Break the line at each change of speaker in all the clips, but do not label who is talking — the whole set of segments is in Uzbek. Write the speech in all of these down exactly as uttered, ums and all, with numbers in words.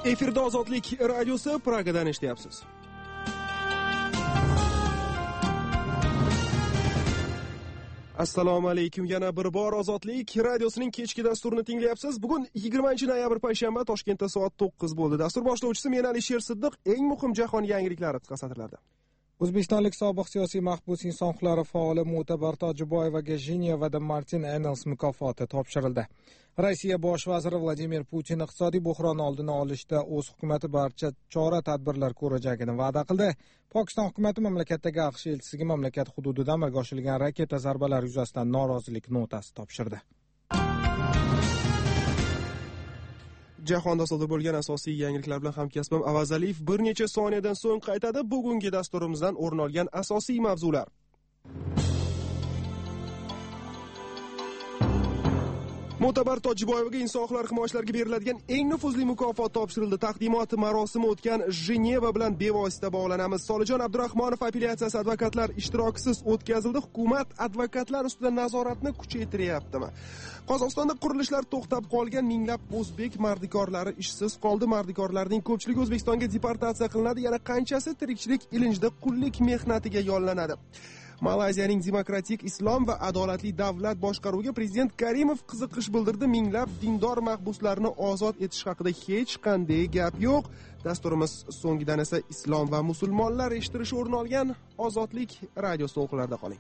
Efirda Ozodlik radiosi, Pragadan eshityapsiz. Assalomu alaykum. Yana bir bor Ozodlik radiosining kechki dasturini tinglayapsiz. Bugun yigirmanchi noyabr payshanba, Toshkentda soat to'qqiz bo'ldi. Dastur boshlovchisi men Alisher Siddiq. Eng muhim jahon yangiliklari qisqa satrlarda.
O'zbekistonlik sobiq siyosiy mahbus inson huquqlari faoli Mo'tabar Tojiboyevaga Jenevada Martin Engels mukofoti topshirildi. Rossiya bosh vaziri Vladimir Putin iqtisodiy buhron oldini olishda o'z hukumati barcha chora-tadbirlar ko'rajagini va'da qildi. Pokiston hukumati mamlakatdagi AQSh elchisiga mamlakat hududida amalga oshirilgan raketa zarbalari yuzasidan norozilik notasi topshirdi.
Jahonda sodir bo'lgan asosiy yangiliklar bilan hamkasbim Avaz Aliyev bir necha soniyadan so'ng qaytadi. Bugungi dasturimizdan o'rin olgan asosiy mavzular. Mo'tabar Tojiboyevaga inson huquqlari himoyachilariga beriladigan eng nufuzli mukofot topshirildi. Taqdimot marosimi o'tgan Jeneva bilan bevosita bog'lanamiz. Solijon Abdurahmonov apellyatsiyasi advokatlar ishtirokisiz o'tkazildi. Hukumat advokatlar ustidan nazoratni kuchaytiryaptimi? Qozog'istonda qurilishlar to'xtab qolgan, minglab o'zbek mardikorlari ishsiz qoldi. Mardikorlarning ko'pchiligi O'zbekistonga deportatsiya qilinadi. Yana qanchasi tirikchilik ilinjida qullik mehnatiga yollanadi. Malayziyaning demokratik islom va adolatli davlat boshqaruviga prezident Karimov qiziqish bildirdi. Minglab dindor mahbuslarni ozod etish haqida hech qanday gap yo'q. Dasturimiz so'ngidan esa islom va musulmonlar eshittirishi o'rin olgan Ozodlik radiosi o'qlarida qoling.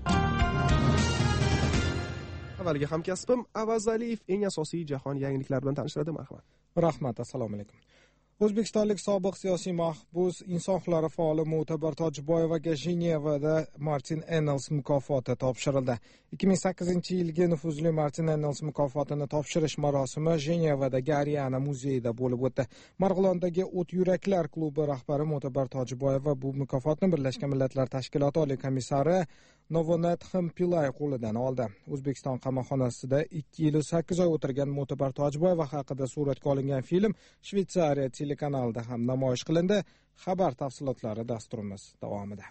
Avvaliga hamkasbim Avaz Aliyev eng asosiy jahon yangiliklari bilan tanishtiradi. Marhamat.
Rahmat, assalomu alaykum. O'zbekistonlik sobiq siyosiy mahbus inson huquqlari faoli Mo'tabar Tojiboyevaga Jenevada Martin Engels mukofoti topshirildi. ikki ming sakkizinchi yilgi nufuzli Martin Engels mukofotini topshirish marosimi Jenevadagi Ariana muzeyida bo'lib o'tdi. Marg'ilondagi O't yuraklar klubi rahbari Mo'tabar Tojiboyeva bu mukofotni Birlashgan Millatlar Tashkiloti oliy komissari Novonatxim Pillay qo'lidan oldi. O'zbekiston qamoqxonasida ikki yil sakkiz oy o'tirgan Mo'tabar Tojiboyeva haqida suratga olingan film Shveysariya telekanalida ham namoyish qilindi. Xabar tafsilotlari dasturimiz davomida.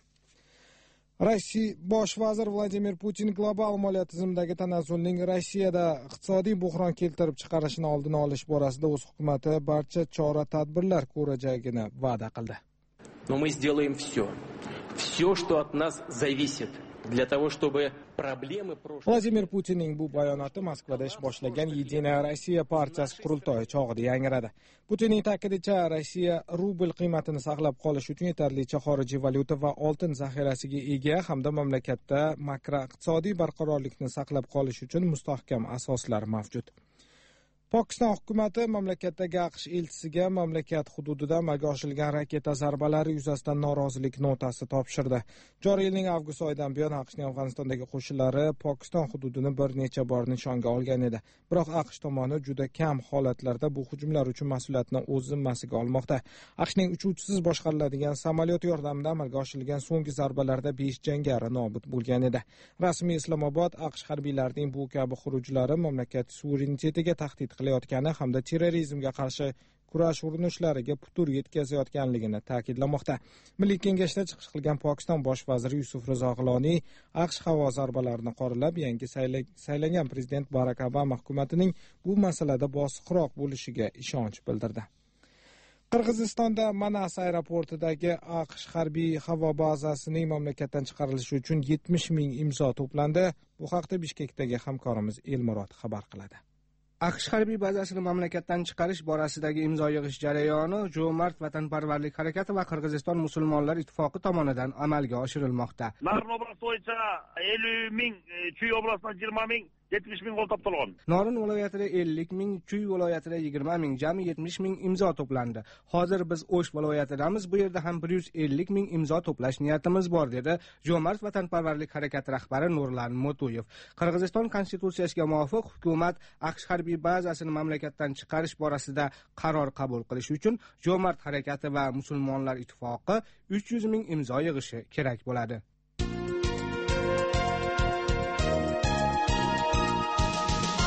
Rossiya bosh vaziri Vladimir Putin global moliya tizimidagi tanazzulning Rossiyada iqtisodiy buhron keltirib chiqarishini oldini olish borasida o'z hukumati barcha chora-tadbirlar ko'rajagini va'da qildi.
Но мы сделаем все. Все, что от нас зависит. Для того, чтобы проблемы прошлого...
Vladimir Putinning bu bayonoti Moskvada ish boshlagan Yedinaya Rossiya partiyasi qurultoyi chog'ida yangradi. Putinning ta'kidincha, Rossiya rubl qiymatini saqlab qolish uchun yetarlicha xorijiy valyuta va oltin zaxirasiga ega hamda mamlakatda makroiqtisodiy barqarorlikni saqlab qolish uchun mustahkam asoslar mavjud. Pokiston hukumati mamlakatdagi AQSh elchisiga mamlakat hududida amalga oshirilgan raketa zarbalari yuzasidan norozilik notasi topshirdi. Joriy yilning avgust oyidan buyon AQShning Afg'onistondagi qo'shinlari Pokiston hududini bir necha bor nishonga olgan edi. Biroq AQSh tomoni juda kam holatlarda bu hujumlar uchun mas'uliyatni o'z zimmasiga olmoqda. AQShning uchuvchisiz boshqariladigan samolyot yordamida amalga oshirilgan so'nggi zarbalarda besh jangari nobud bo'lgan edi. Rasmiy Islomobod AQSh harbiylarining bu kabi xurujlari mamlakat suverenitetiga tahdid qilayotgani hamda terrorizmga qarshi kurash urinishlariga putur yetkazayotganligini ta'kidlamoqda. Milliy kengashda chiqish qilgan Pokiston bosh vaziri Yusuf Rizo G'iloniy AQSh havo zarbalarini qoralab, yangi saylangan prezident Barak Obama hukumatining bu masalada bosiqroq bo'lishiga ishonch bildirdi. Qirg'izistonda Manas aeroportidagi AQSh harbiy havo bazasining mamlakatdan chiqarilishi uchun yetmish ming imzo to'plandi. Bu haqda Bishkekdagi hamkorimiz Elmurod xabar qiladi.
AQSh harbiy bazasini mamlakatdan chiqarish borasidagi imzo yig'ish jarayoni Jo'mart vatanparvarlik harakati va Qirg'iziston musulmonlar ittifoqi tomonidan amalga oshirilmoqda.
Norin oblasti bo'yicha ellik ming, Chuy oblastida yigirma ming, yetmish ming qo'l toptirilgan.
Norin viloyatida ellik ming, Chuy viloyatida yigirma ming, jami yetmish ming imzo to'plandi. Hozir biz O'sh viloyatidamiz, bu yerda ham bir yuz ellik ming imzo to'plash niyatimiz bor, dedi Jo'mart vatanparvarlik harakati rahbari Nurlan Mo'tuyev. Qirg'iziston konstitutsiyasiga muvofiq hukumat AQSh harbiy bazasini mamlakatdan chiqarish borasida qaror qabul qilish uchun Jo'mart harakati va musulmonlar ittifoqi uch yuz ming imzo yig'ishi kerak bo'ladi.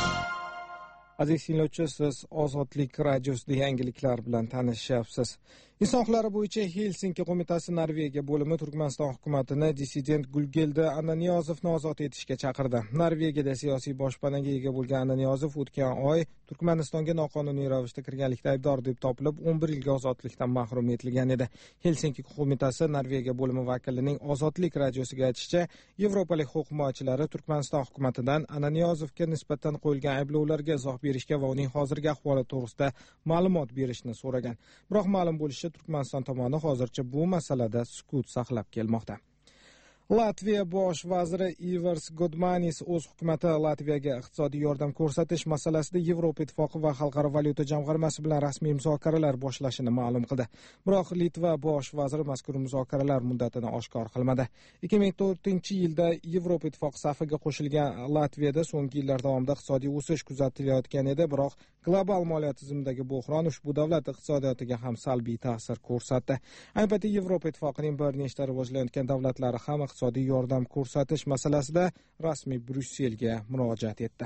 Aziz tinglovchi, siz Ozodlik radiosida yangiliklar bilan tanishyapsiz. Inson huquqlari bo'yicha Helsinki qo'mitasi Norvegiya bo'limi Turkmaniston hukumatini dissident Gulgeldi Ananiyozovni ozod etishga chaqirdi. Norvegiyada siyosiy boshpanaga ega bo'lgan Ananiyozov o'tgan oy Turkmanistonga noqonuniy ravishda kirganlikda aybdor deb topilib, o'n bir yilga ozodlikdan mahrum etilgan edi. Helsinki qo'mitasi Norvegiya bo'limi vakilining Ozodlik radiosiga aytishicha, Yevropalik huquq himoyachilari Turkmaniston hukumatidan Ananiyozovga nisbatan qo'yilgan ayblovlarga izoh berishga va uning hozirgi ahvoli to'g'risida ma'lumot berishni so'ragan. Biroq ma'lum bo'lishicha, Turkmaniston tomoni hozircha bu masalada sukut saqlab kelmoqda. Latviya bosh vaziri Ivars Godmanis o'z hukumati Latviyaga iqtisodiy yordam ko'rsatish masalasida Yevropa Ittifoqi va Xalqaro valyuta jamg'armasi bilan rasmiy muzokaralar boshlashini ma'lum qildi. Biroq Litva bosh vaziri mazkur muzokaralar muddatini oshkor qilmadi. ikki ming to'rtinchi yilda Yevropa Ittifoqi safiga qo'shilgan Latviyada so'nggi yillar davomida iqtisodiy o'sish kuzatilayotgan edi, biroq global moliya tizimidagi bo'hron ushbu davlat iqtisodiyotiga ham salbiy ta'sir ko'rsatdi. Ayni paytda Yevropa Ittifoqining bir nechta rivojlanayotgan davlatlari ham iqtisodiy yordam ko'rsatish masalasida rasmiy Bryusselga murojaat etdi.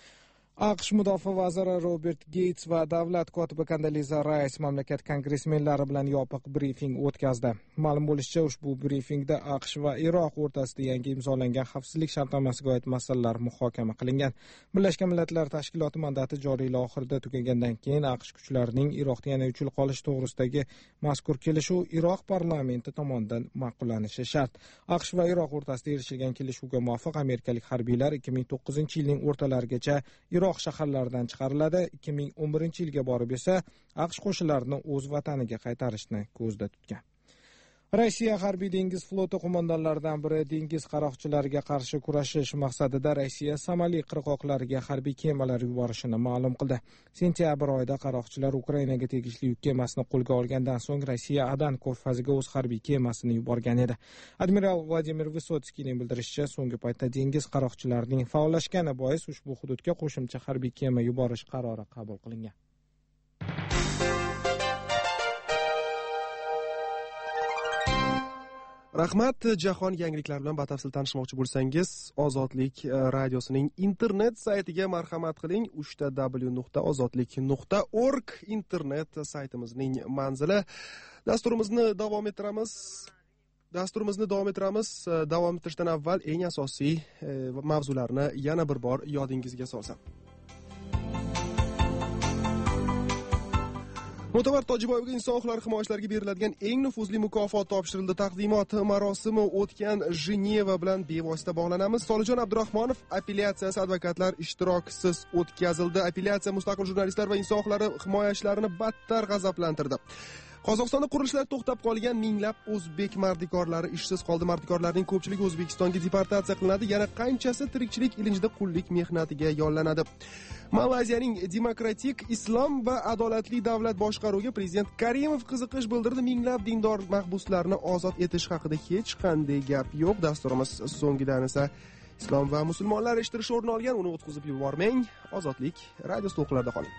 AQSh mudofaa vaziri Robert Gates va davlat kotibi Kandaliza Rice mamlakat kongressmenlari bilan yopiq brifing o'tkazdi. Ma'lum bo'lishicha, ushbu brifingda AQSh va Iroq o'rtasida yangi imzolangan xavfsizlik shartnomasiga oid masalalar muhokama qilingan. Birlashgan Millatlar Tashkiloti mandati joriy yil oxirida tugagandan keyin AQSh kuchlarining Iroqda yana uch yil qolish to'g'risidagi mazkur kelishuv Iroq parlamenti tomonidan ma'qullanishi shart. AQSh va Iroq o'rtasida erishilgan kelishuvga muvofiq amerikalik harbiylar ikki ming to'qqizinchi yilning o'rtalarigacha Iroq shaharlaridan chiqariladi. ikki ming o'n birinchi yilga borib esa AQSh qo'shinlarini o'z vataniga qaytarishni ko'zda tutgan. Rossiya harbiy dengiz floti qo'mondonlaridan biri dengiz qaroqchilariga qarshi kurashish maqsadida Rossiya Somali qirg'oqlariga harbiy kemalar yuborishini ma'lum qildi. Sentyabr oyida qaroqchilar Ukrainaga tegishli yuk kemasini qo'lga olgandan so'ng Rossiya Adan ko'rfaziga o'z harbiy kemasini yuborgan edi. Admiral Vladimir Vysotskiyning bildirishicha, so'nggi paytda dengiz qaroqchilarining faollashgani bois ushbu hududga qo'shimcha harbiy kema yuborish qarori qabul qilingan.
Rahmat. Jahon yangiliklari bilan batafsil tanishmoqchi bo'lsangiz, Ozodlik radiosining internet saytiga marhamat qiling. uch ta w nuqta ozodlik nuqta org internet saytimizning manzili. Dasturimizni davom ettiramiz. Dasturimizni davom ettiramiz. Davom ettirishdan avval eng asosiy mavzularni yana bir bor yodingizga solsam. Mo'tabar Tojiboyevga inson huquqlari himoyachilariga beriladigan eng nufuzli mukofot topshirildi. Taqdimot marosimi o'tgan Jeneva bilan bevosita bog'lanamiz. Solijon Abdurahmonov apellyatsiyasi advokatlar ishtirokisiz o'tkazildi. Apellyatsiya mustaqil jurnalistlar va inson huquqlari himoyachilarini battar g'azablantirdi. Qozog'istonda qurilishlar to'xtab qolgan minglab o'zbek mardikorlari ishsiz qoldi. Mardikorlarning ko'pchiligi O'zbekistonga deportatsiya qilinadi. Yana qanchasi tirikchilik ilinjida qullik mehnatiga yollanadi. Malayziyaning demokratik, islom va adolatli davlat boshqaruviga prezident Karimov qiziqish bildirdi. Minglab dindor mahbuslarni ozod etish haqida hech qanday gap yo'q. Dasturimiz so'ngidan esa islom va musulmonlar eshittirishi o'rin olgan. Uni o'tkazib yubormang. Ozodlik radio to'qlarida qoling.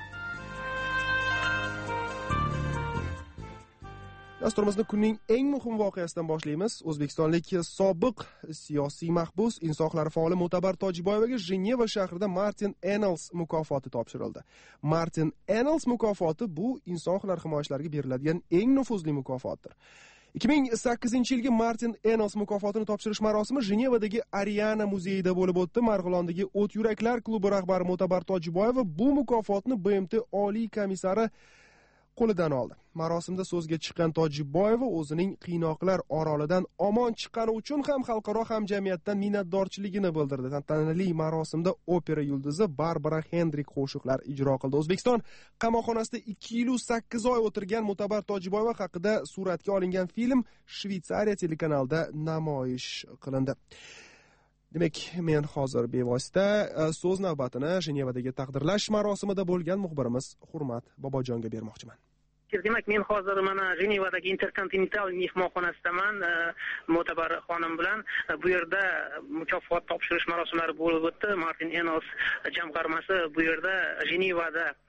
Dasturimizni kunning eng muhim voqeasidan boshlaymiz. O'zbekistonlik sobiq siyosiy mahbus, inson huquqlari faoli Mo'tabar Tojiboyevaga Jeneva shahrida Martin Ennals mukofoti topshirildi. Martin Ennals mukofoti bu inson huquqlari himoyachilariga beriladigan eng nufuzli mukofotdir. ikki ming sakkizinchi yilgi Martin Ennals mukofotini topshirish marosimi Jenevadagi Ariana muzeyida bo'lib o'tdi. Marg'ilondagi O't yuraklar klubi rahbari Mo'tabar Tojiboyeva bu mukofotni B M T oliy komissari qo'lidan oldi. Marosimda so'zga chiqqan Tojiboyeva o'zining qiynoqlar orolidan omon chiqqani uchun ham xalqaro hamjamiyatdan minnatdorchiligini bildirdi. Tantanali marosimda opera yulduzi Barbara Hendrik qo'shiqlar ijro qildi. O'zbekiston qamoqxonasida ikki yil sakkiz oy o'tirgan Mo'tabar Tojiboyeva haqida suratga olingan film Shveysariya telekanalida namoyish qilindi. Demak, men hozir bevosita so'z navbatini Jenevadagi taqdirlash marosimida bo'lgan muxbirimiz Hurmat Bobojonga bermoqchiman.
Demak, men hozir mana Jenevadagi Intercontinental mehmonxonasidaman. Mo'tabar xonim bilan bu yerda mukofot topshirish marosimlari bo'lib o'tdi. Martin Ennals jamg'armasi bu yerda Jenevada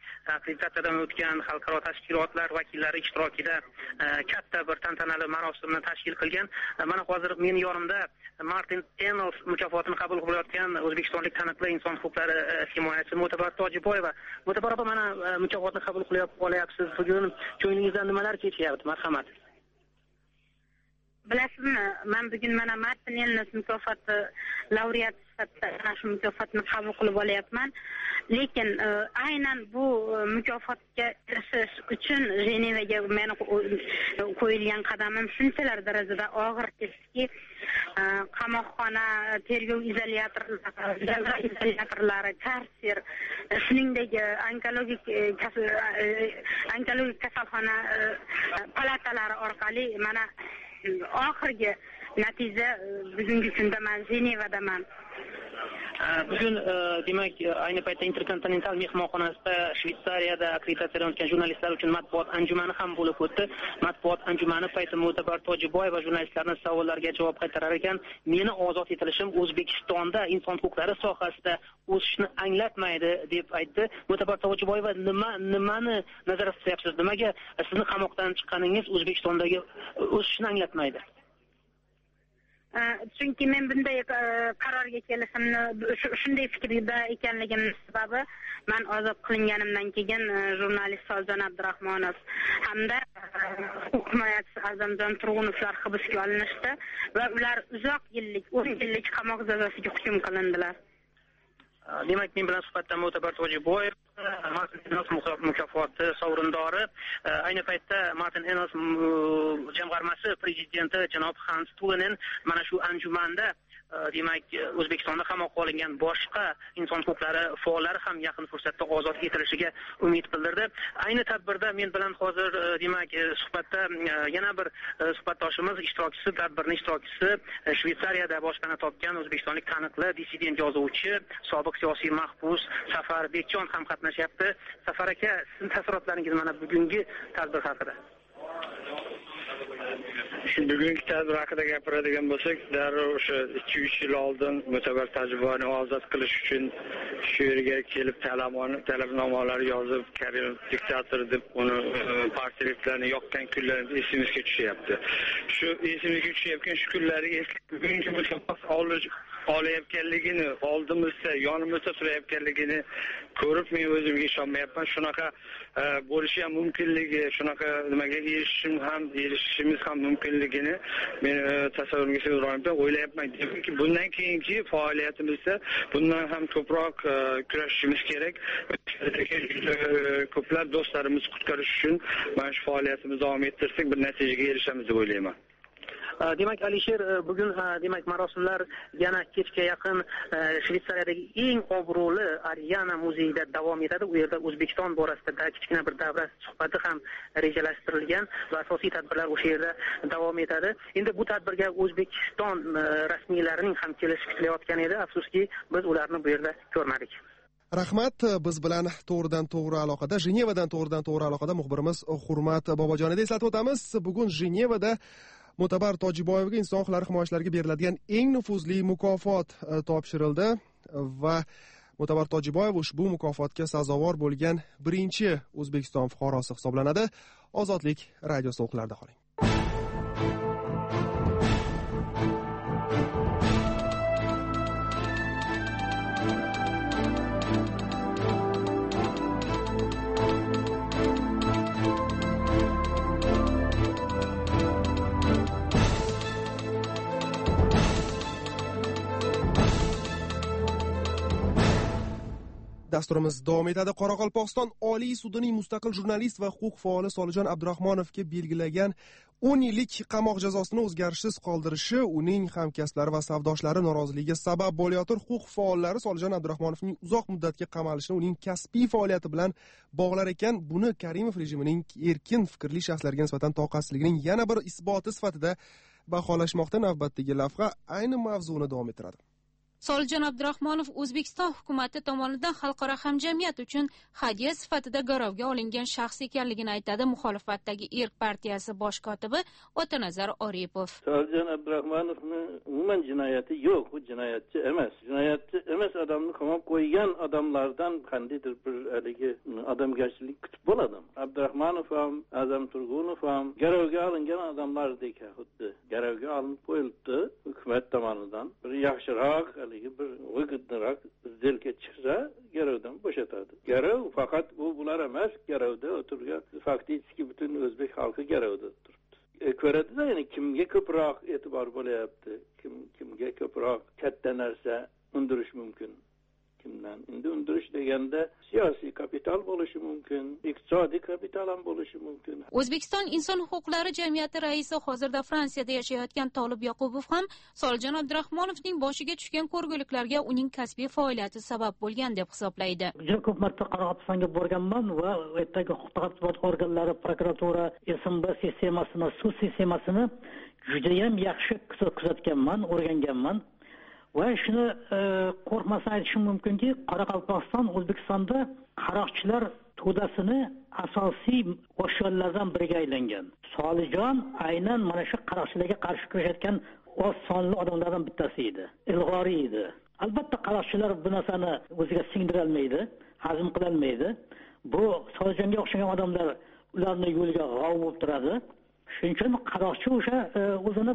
akkreditatsiyadan o'tgan xalqaro tashkilotlar vakillari ishtirokida katta bir tantanali marosimni tashkil qilgan. Mana hozir meni yonimda Martin Ennals mukofotini qabul qilayotgan o'zbekistonlik taniqli inson huquqlari himoyachisi Mo'tabar Tojiboyeva. Mo'tabar opa, mana mukofotni qabul qilib olyapsiz. Bugun ko'nglingizdan nimalar kechyapti? Marhamat.
Bilasizmi, men bugun mana Martin Ennals mukofoti laureati sifatida mana shu mukofotni qabul qilib olyapman. Lekin aynan bu mukofotga erishish uchun Jenevaga meni qo'yilgan qadamim shunchalar darajada og'ir kechdi, qamoqxona, tergov izolyatorlari, karser, shuningdek onkologik onkologik kasalxona palatalari orqali mana oxirgi natija bugungi kunda men Jenevadaman.
Bugun demak ayni paytda Interkontinental mehmonxonasida Shveysariyada akkreditatsiyadan o'tgan jurnalistlar uchun matbuot anjumani ham bo'lib o'tdi. Matbuot anjumani paytida Mo'tabar Tojiboyeva jurnalistlarning savollariga javob qaytarar ekan, meni ozod etilishim O'zbekistonda inson huquqlari sohasida o'sishni anglatmaydi deb aytdi. Mo'tabar Tojiboyeva nima nimani nazorat qilyapsiz? Nimaga sizni qamoqdan chiqqaningiz O'zbekistondagi o'sishni anglatmaydi?
Chunki men bunday qarorga kelishimni, shunday fikrda ekanligimning sababi men ozod qilinganimdan keyin jurnalist Soljon Abdurahmonov hamda huquq himoyachisi A'zamjon Turg'unovlar hibsga olinishdi va ular uzoq yillik, o'n yillik qamoq jazosiga hukm qilindilar.
Demak, men bilan suhbatda Mo'tabar Tojiboyev, Martin Ennals mukofoti sovrindori, ayni paytda Martin Ennals jamg'armasi prezidenti janob Hans Tullinen mana shu anjumanda demak O'zbekistonda qamoqqa olingan boshqa inson huquqlari faollari ham yaqin fursatda ozod etilishiga umid bildirdi. Ayni tadbirda men bilan hozir demak suhbatda yana bir suhbatdoshimiz, ishtirokchisi, tadbirning ishtirokchisi, Shveysariyada boshpana topgan o'zbekistonlik taniqli dissident yozuvchi, sobiq siyosiy mahbus Safar Bekjon ham qatnashyapti. Safar aka, sizning taassurotlaringiz mana bugungi tadbir haqida?
Shu bugungi tadbir haqida gapiradigan bo'lsak, darrov o'sha ikki uch yil oldin Mo'tabar Tojiboyevni ozod qilish uchun shu yerga kelib talabnomalar yozib, Karimov diktator deb uni portretlarini yoqqan kunlarimiz esimizga tushyapti. Shu esimizga tushayotgan shu kunlarga bugungi mukofot olayotganligini, oldimizda, yonimizda turayotganligini ko'rib men o'zimga ishonmayapman. Shunaqa bo'lishi ham mumkinligi, shunaqa nimaga erishishim ham, erishishimiz ham mumkinligini men tasavvurga sig'dirolmayapman. O'ylayapman, demakki bundan keyingi faoliyatimizda bundan ham ko'proq kurashishimiz kerak. Ko'plab do'stlarimizni qutqarish uchun mana shu faoliyatimizni davom ettirsak, bir natijaga erishamiz deb o'ylayman.
Demak, Alisher, bugun demak marosimlar yana kechga yaqin Shveysariyadagi eng obro'li Ariana muzeyida davom etadi. U yerda O'zbekiston borasida kichkina bir davra suhbati ham rejalashtirilgan va asosiy tadbirlar o'sha yerda davom etadi. Endi bu tadbirga O'zbekiston rasmiylarining ham kelishi kutilayotgan edi. Afsuski, biz ularni bu yerda ko'rmadik.
Rahmat, biz bilan to'g'ridan to'g'ri aloqada, Jenevadan to'g'ridan to'g'ri aloqada muxbirimiz Hurmat Bobojonida eslatib o'tamiz. Bugun Jenevada Mo'tabar Tojiboyevga inson huquqlari himoyachilariga beriladigan eng nufuzli mukofot topshirildi va Mo'tabar Tojiboyev ushbu mukofotga sazovor bo'lgan birinchi O'zbekiston fuqarosi hisoblanadi. Ozodlik radiosi o'qlarida qoling. Dasturimiz davom etadi. Qoraqalpog'iston Oliy sudining mustaqil jurnalist va huquq faoli Solijon Abdurahmonovga belgilagan o'n yillik qamoq jazosini o'zgarishsiz qoldirishi uning hamkasblari va savdoshlari noroziligiga sabab bo'layotir. Huquq faollari Solijon Abdurahmonovning uzoq muddatga qamalishini uning kasbiy faoliyati bilan bog'lar ekan. Buni Karimov rejimining erkin fikrli shaxslarga nisbatan toqatsizligining yana bir isboti sifatida baholashmoqda. Navbatdagi lavha ayni mavzuni davom ettiradi.
Solijon Abdurahmonov O'zbekiston hukumati tomonidan xalqaro hamjamiyat uchun hadya sifatida garovga olingan shaxs ekanligini aytadi muxolifatdagi Erk partiyasi bosh kotibi Otanazar Oripov.
Solijon Abdurahmonovning umuman jinoyati yo'q, u jinoyatchi emas. Jinoyatchi emas odam odamni qamab qo'ygan odamlardan qandaydir bir haligi odamgarchilik kutib bo'ladi. Abdurahmonov ham, Azam Turgunov ham garovga olingan odamlardek xuddi garovga olinib qo'yilibdi hukumat tomonidan. Bir yaxshiroq haligi bir o'g'itliroq izdelka chiqsa garovdan bo'shatadi. Garov faqat bu bular emas, garovda o'tirgan faktik butun o'zbek xalqi garovda turibdi. Ko'radida, ya'ni kimga ko'proq e'tibor bo'lyapti, kim kimga ko'proq katta narsa undirish mumkin. Kimdan? Endi undirish deganda siyosiy kapital bo'lishi mumkin, iqtisodiy kapital ham bo'lishi mumkin.
O'zbekiston Inson huquqlari jamiyati raisi, hozirda Fransiyada yashayotgan Tolib Yoqubov ham Solijon Abdurahmonovning boshiga tushgan ko'rguliklarga uning kasbiy faoliyati sabab bo'lgan deb hisoblaydi.
Juda ko'p marta Qoraqalpog'istonga borganman va u yerdagi huquq-tartibot organlari, prokuratura, S M B sistemasini, sud sistemasini juda ham yaxshi kuzatganman, o'rganganman. Va shuni qo'rqmasdan aytishim mumkinki, Qoraqalpog'iston O'zbekistonda qaroqchilar to'dasini asosiy boshlovchilardan biriga aylangan. Solijon aynan mana shu qaroqchilarga qarshi kurashayotgan oz sonli odamlardan bittasi edi. Ilg'oriy edi. Albatta qaroqchilar bu narsani o'ziga singdira olmaydi, hazm qila olmaydi. Bu Solijonga o'xshagan odamlar ularning yo'liga g'ov bo'lib turadi. Shuning uchun qaroqchi o'sha o'zini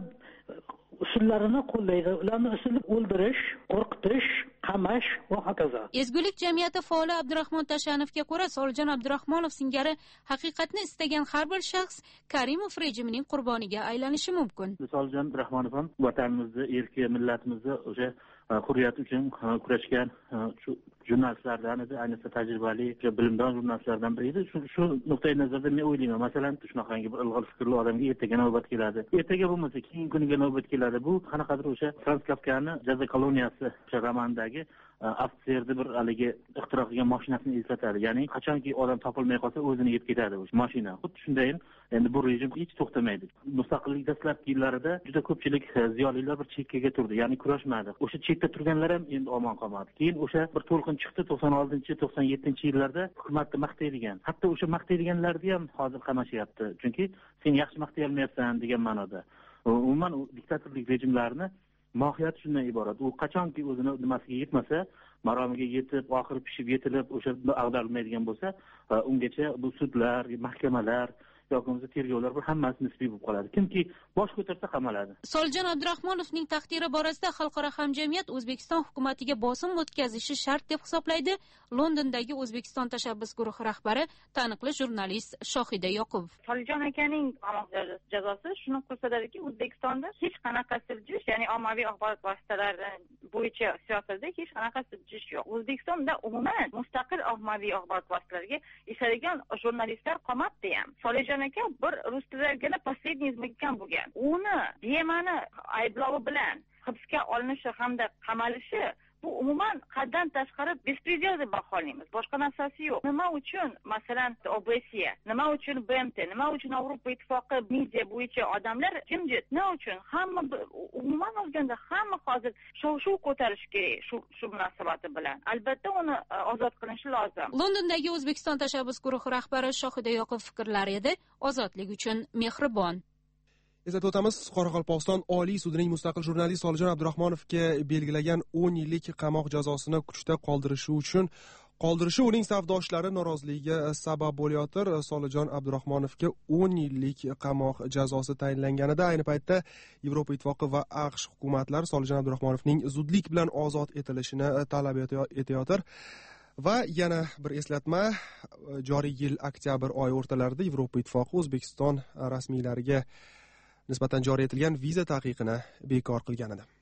usullarini qo'llaydi. Ularni usuli o'ldirish, qo'rqitish, qamash va hokazo.
Ezgulik jamiyati faoli Abdurahmon Tashanovga ko'ra, Solijon Abdurahmonov singari haqiqatni istagan har bir shaxs Karimov rejimining qurboniga aylanishi mumkin.
Solijon Abdurahmonov ham vatanimizni, erki millatimizni o'sha hurriyat uchun kurashgan shu jurnalistlardan edi, ayniqsa tajribali, bilimdon jurnalistlardan biri edi. Shu nuqtai nazarda men o'ylayman, masalan, shunaqangi bir ilg'or fikrli odamga ertaga navbat keladi. Ertaga bo'lmasa, keyingi kuniga navbat keladi. Bu qanaqadir o'sha Frans Kafkani Jaza koloniyasi o'sha romandagi ofitserni bir haligi ixtiro qilgan mashinasini eslatadi. Ya'ni qachonki odam topilmay qolsa, o'zini yeb ketadi o'sha mashina. Xuddi shunday endi bu rejim hech to'xtamaydi. Mustaqillik dastlabki yillarida juda ko'pchilik ziyolilar bir chekkaga turdi, ya'ni kurashmadi. O'sha chekka turganlar ham endi omon qolmadi. Keyin o'sha bir to'lqin chiqdi to'qson oltinchi to'qson yettinchi yillarda hukumatni maqtaydigan. Hatto o'sha maqtaydiganlarni ham hozir qamashyapti. Chunki sen yaxshi maqtay olmayapsan degan ma'noda. Umuman diktatorlik rejimlarini mohiyati shundan iborat. U qachonki o'zini nimasiga yetmasa, maromiga yetib, oxiri pishib yetilib, o'sha ag'darilmaydigan bo'lsa, ungacha bu sudlar, mahkamalar yoki tergovlar bir hammasi nisbiy bo'lib qoladi. Kimki bosh ko'tarsa qamaladi.
Solijon Abdurahmonovning taqdiri borasida xalqaro hamjamiyat O'zbekiston hukumatiga bosim o'tkazishi shart deb hisoblaydi Londondagi O'zbekiston tashabbus guruhi rahbari, taniqli jurnalist Shohida Yoqubov.
Solijon akaning qamoq jazosi shuni ko'rsatadiki, O'zbekistonda hech qanaqa siljish, ya'ni ommaviy axborot vositalari bo'yicha siyosatda hech qanaqa siljish yo'q. O'zbekistonda umuman mustaqil ommaviy axborot vositalariga ishlaydigan jurnalistlar qolmabdi ham. Solijon aka bir rus tilidagina последний izmikkan bo'lgan. Uni bema'ni ayblovi bilan hibsga olinishi hamda qamalishi bu umuman haddan tashqari bespredel deb baholaymiz. Boshqa narsasi yo'q. Nima uchun masalan O B S E, nima uchun B M T, nima uchun Yevropa ittifoqi media bo'yicha odamlar jimjit? Nima uchun? Hamma umuman olganda hamma hozir shov-shuv ko'tarish kerak shu shu munosabati bilan. Albatta uni ozod qilinishi lozim.
Londondagi O'zbekiston tashabbus guruhi rahbari Shohida Yoqubov fikrlari edi. Ozodlik uchun mehribon.
Eslatib o'tamiz, Qoraqalpog'iston Oliy sudining mustaqil jurnalist Solijon Abdurahmonovga belgilagan o'n yillik qamoq jazosini kuchda qoldirishi uchun qoldirishi uning safdoshlari noroziligiga sabab bo'layotir. Solijon Abdurahmonovga o'n yillik qamoq jazosi tayinlanganida ayni paytda Yevropa ittifoqi va AQSh hukumatlari Solijon Abdurahmonovning zudlik bilan ozod etilishini talab etayotir. Va yana bir eslatma, joriy yil oktyabr oyi o'rtalarida Yevropa ittifoqi O'zbekiston rasmiylariga nisbatan joriy etilgan viza taqiqini bekor qilgan edi.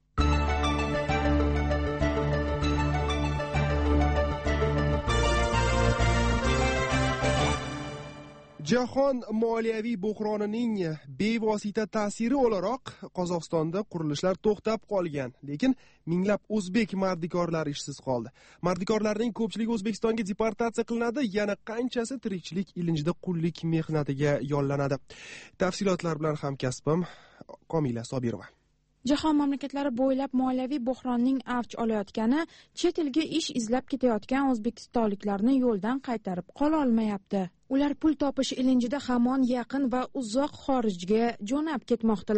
Jahon moliyaviy buhronining bevosita ta'siri o'laroq Qozog'istonda qurilishlar to'xtab qolgan, lekin minglab o'zbek mardikorlari ishsiz qoldi. Mardikorlarning ko'pchiligi O'zbekistonga deportatsiya qilinadi, yana qanchasi tirikchilik ilinjida qullik mehnatiga yollanadi. Tafsilotlar bilan hamkasbim Komila Sobirova.
Jahon mamlakatlari bo'ylab moliyaviy buhronning avj olayotgani chet elga ish izlab ketayotgan o'zbekistonliklarni yo'ldan qaytarib qola olmayapti. Ular pul topish ilinjida hamon yaqin va uzoq xorijga jo'nab ketmoqdalar.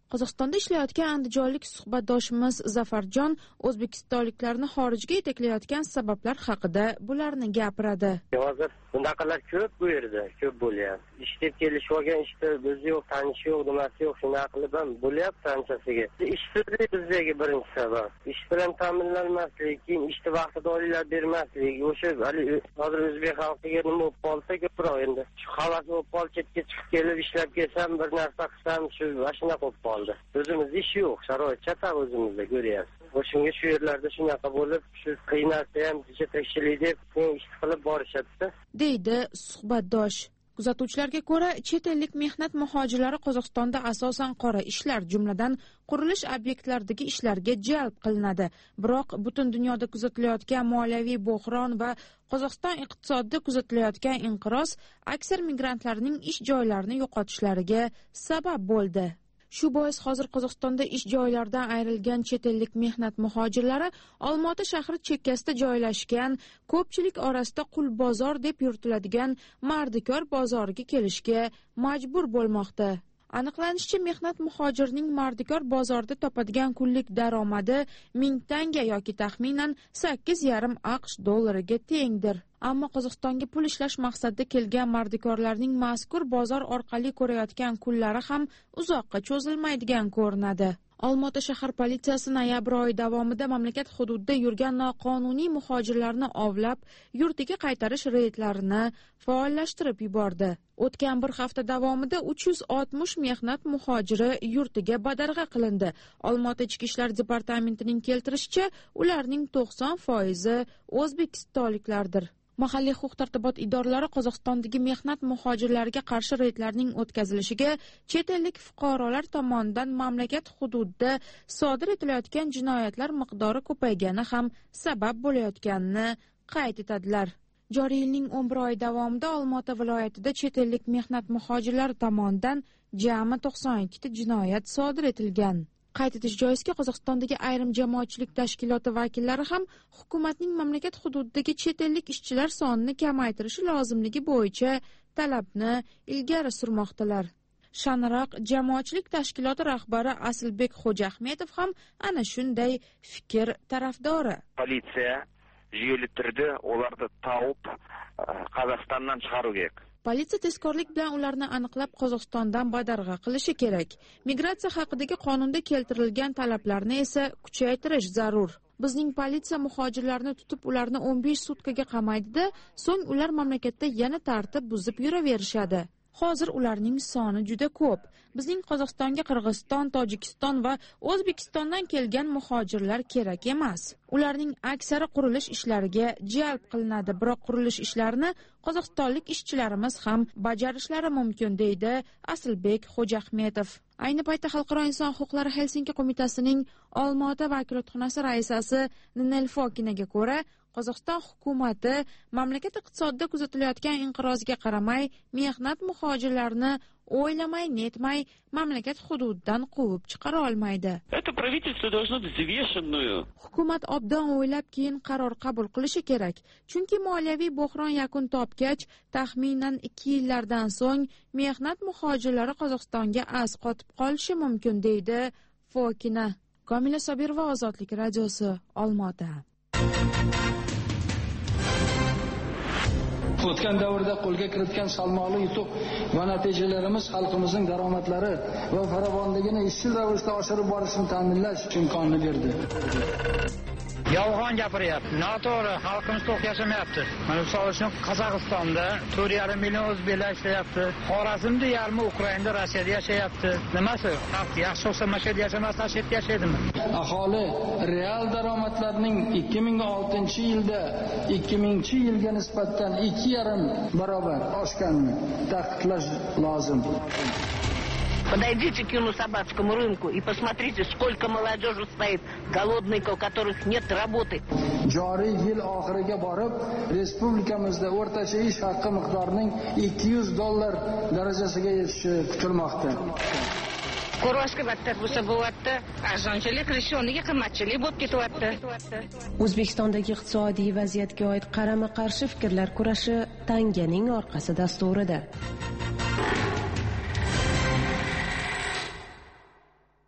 Qozog'istonda ishlayotgan andijonlik suhbatdoshimiz Zafarjon o'zbekistonliklarni xorijga yetaklayotgan sabablar haqida bularni gapiradi.
Hozir bunaqalar ko'p bu yerda, ko'p bo'lyapti. Ishlab kelishib olgan ishda o'zi yo'q, tanishi yo'q, nimasi yo'q, shunaqa qilib ham bo'lyapti anchasiga. Ishsizlik bizdagi birinchi sabab. Ish bilan ta'minlanmaslik, keyin ishni vaqtida oyliklar bermaslik, o'sha hozir o'zbek xalqiga nima bo'lib qolsa ko'proq endi. Shu havas bo'lib qolib, chetga chiqib kelib ishlab kelsam, bir narsa qilsam, shu mashina bo'lib qoldi. O'zimizda ish yo'q, sharoit chata o'zimizda ko'ryapsiz. O'shunga shu yerlarda shunaqa bo'lib, shu qiynalsa ham tirikchilik deb ish qilib borishadi,
deydi suhbatdosh. Kuzatuvchilarga ko'ra, chet ellik mehnat muhojirlari Qozog'istonda asosan qora ishlar, jumladan qurilish obyektlaridagi ishlarga jalb qilinadi. Biroq butun dunyoda kuzatilayotgan moliyaviy bo'hron va Qozog'iston iqtisodida kuzatilayotgan inqiroz aksar migrantlarning ish joylarini yo'qotishlariga sabab bo'ldi. Shu bois hozir Qozog'istonda ish joylaridan ayrilgan chet ellik mehnat muhojirlari Olmaota shahri chekkasida joylashgan, ko'pchilik orasida qul bozor deb yuritiladigan Mardikor bozoriga kelishga majbur bo'lmoqda. Aniqlanishicha, mehnat muhojirining Mardikor bozorida topadigan kunlik daromadi ming tanga yoki taxminan sakkiz yarim aqsh dollariga tengdir. Ammo Qozog'istonga pul ishlash maqsadida kelgan mardikorlarning mazkur bozor orqali ko'rayotgan kunlari ham uzoqqa cho'zilmaydigan ko'rinadi. Olmaota shahar politsiyasi noyabr oyi davomida mamlakat hududida yurgan noqonuniy muhojirlarni ovlab, yurtiga qaytarish reydlarini faollashtirib yubordi. O'tgan bir hafta davomida uch yuz oltmish mehnat muhojiri yurtiga badarg'a qilindi. Olmaota ichki ishlar departamentining keltirishicha, ularning to'qson foizi o'zbekistonliklardir. Mahalliy huquq-tartibot idoralari Qozog'istondagi mehnat muhojirlariga qarshi reydlarning o'tkazilishiga chet ellik fuqarolar tomonidan mamlakat hududida sodir etilayotgan jinoyatlar miqdori ko'paygani ham sabab bo'layotganini qayd etadilar. Joriy yilning o'n bir oyi davomida Olmaota viloyatida chet ellik mehnat muhojirlari tomonidan jami to'qson ikkita jinoyat sodir etilgan. Qayd etish joizki, Qozog'istondagi ayrim jamoatchilik tashkiloti vakillari ham hukumatning mamlakat hududidagi chet ellik ishchilar sonini kamaytirishi lozimligi bo'yicha talabni ilgari surmoqdalar. Shaniroq jamoatchilik tashkiloti rahbari Asilbek Xo'jaahmetov ham ana shunday fikr tarafdori.
Politsiya jiyeli turda ularni tavib Qozog'istondan chiqaruv kerak.
Politsiya tezkorlik bilan ularni aniqlab Qozog'istondan badarg'a qilishi kerak. Migratsiya haqidagi qonunda keltirilgan talablarni esa kuchaytirish zarur. Bizning politsiya muhojirlarni tutib, ularni o'n besh sutkaga qamaydi-da, so'ng ular mamlakatda yana tartib buzib yuraverishadi. Hozir ularning soni juda ko'p. Bizning Qozog'istonga Qirg'iziston, Tojikiston va O'zbekistondan kelgan muhojirlar kerak emas. Ularning aksari qurilish ishlariga jalb qilinadi, biroq qurilish ishlarini qozog'istonlik ishchilarimiz ham bajarishlari mumkin, deydi Asilbek Xo'jaahmetov. Ayni paytda Xalqaro inson huquqlari Helsinki qo'mitasining Olmaota vakolatxonasi raisasi Ninel Fokinaga ko'ra, Qozog'iston hukumati mamlakat iqtisodida kuzatilayotgan inqirozga qaramay, mehnat muhojirlarini o'ylamay, netmay mamlakat hududidan quvib chiqara olmaydi. Hukumat obdon o'ylab keyin qaror qabul qilishi kerak. Chunki moliyaviy bo'hron yakun topgach, taxminan ikki yillardan so'ng mehnat muhojirlari Qozog'istonga az qotib qolishi mumkin, deydi Fokina. Komila Sobirova, Ozodlik radiosi, Olmaota.
O'tgan davrda qo'lga kiritgan salmoqli yutuq va natijalarimiz xalqimizning daromadlari va farovonligini izchil ravishda oshirib borishini ta'minlash imkonini berdi.
Yolg'on gapiryapti. Noto'g'ri, xalqimiz to'q yashamayapti. Mana misol uchun Qozog'istonda to'rt yarim million o'zbeklar ishlayapti. Xorazmda yarmi Ukrainada, Rossiyada yashayapti. Nimasi? Xalq yaxshi bo'lsa mana shu yerda yashamasdan chetda yashaydimi?
Aholi real daromadlarning ikki ming oltinchi yilda ikki mingchi yilga nisbatan ikki yarim barobar oshganini ta'kidlash lozim.
Подойдите к юно-собацкому рынку и посмотрите, сколько молодежи стоит, голодных, у которых нет работы.
Joriy yil oxiriga borib, respublikamizda o'rtacha ish haqqi miqdorining ikki yuz dollar darajasiga yetishi kutilmoqda.
Ko'rvashga battar bo'lsa bo'lyapti, arzonchilik qilishi o'rniga qimmatchilik bo'lib ketyapti.
O'zbekistondagi iqtisodiy vaziyatga oid qarama-qarshi fikrlar kurashi tanganing orqasi dasturida.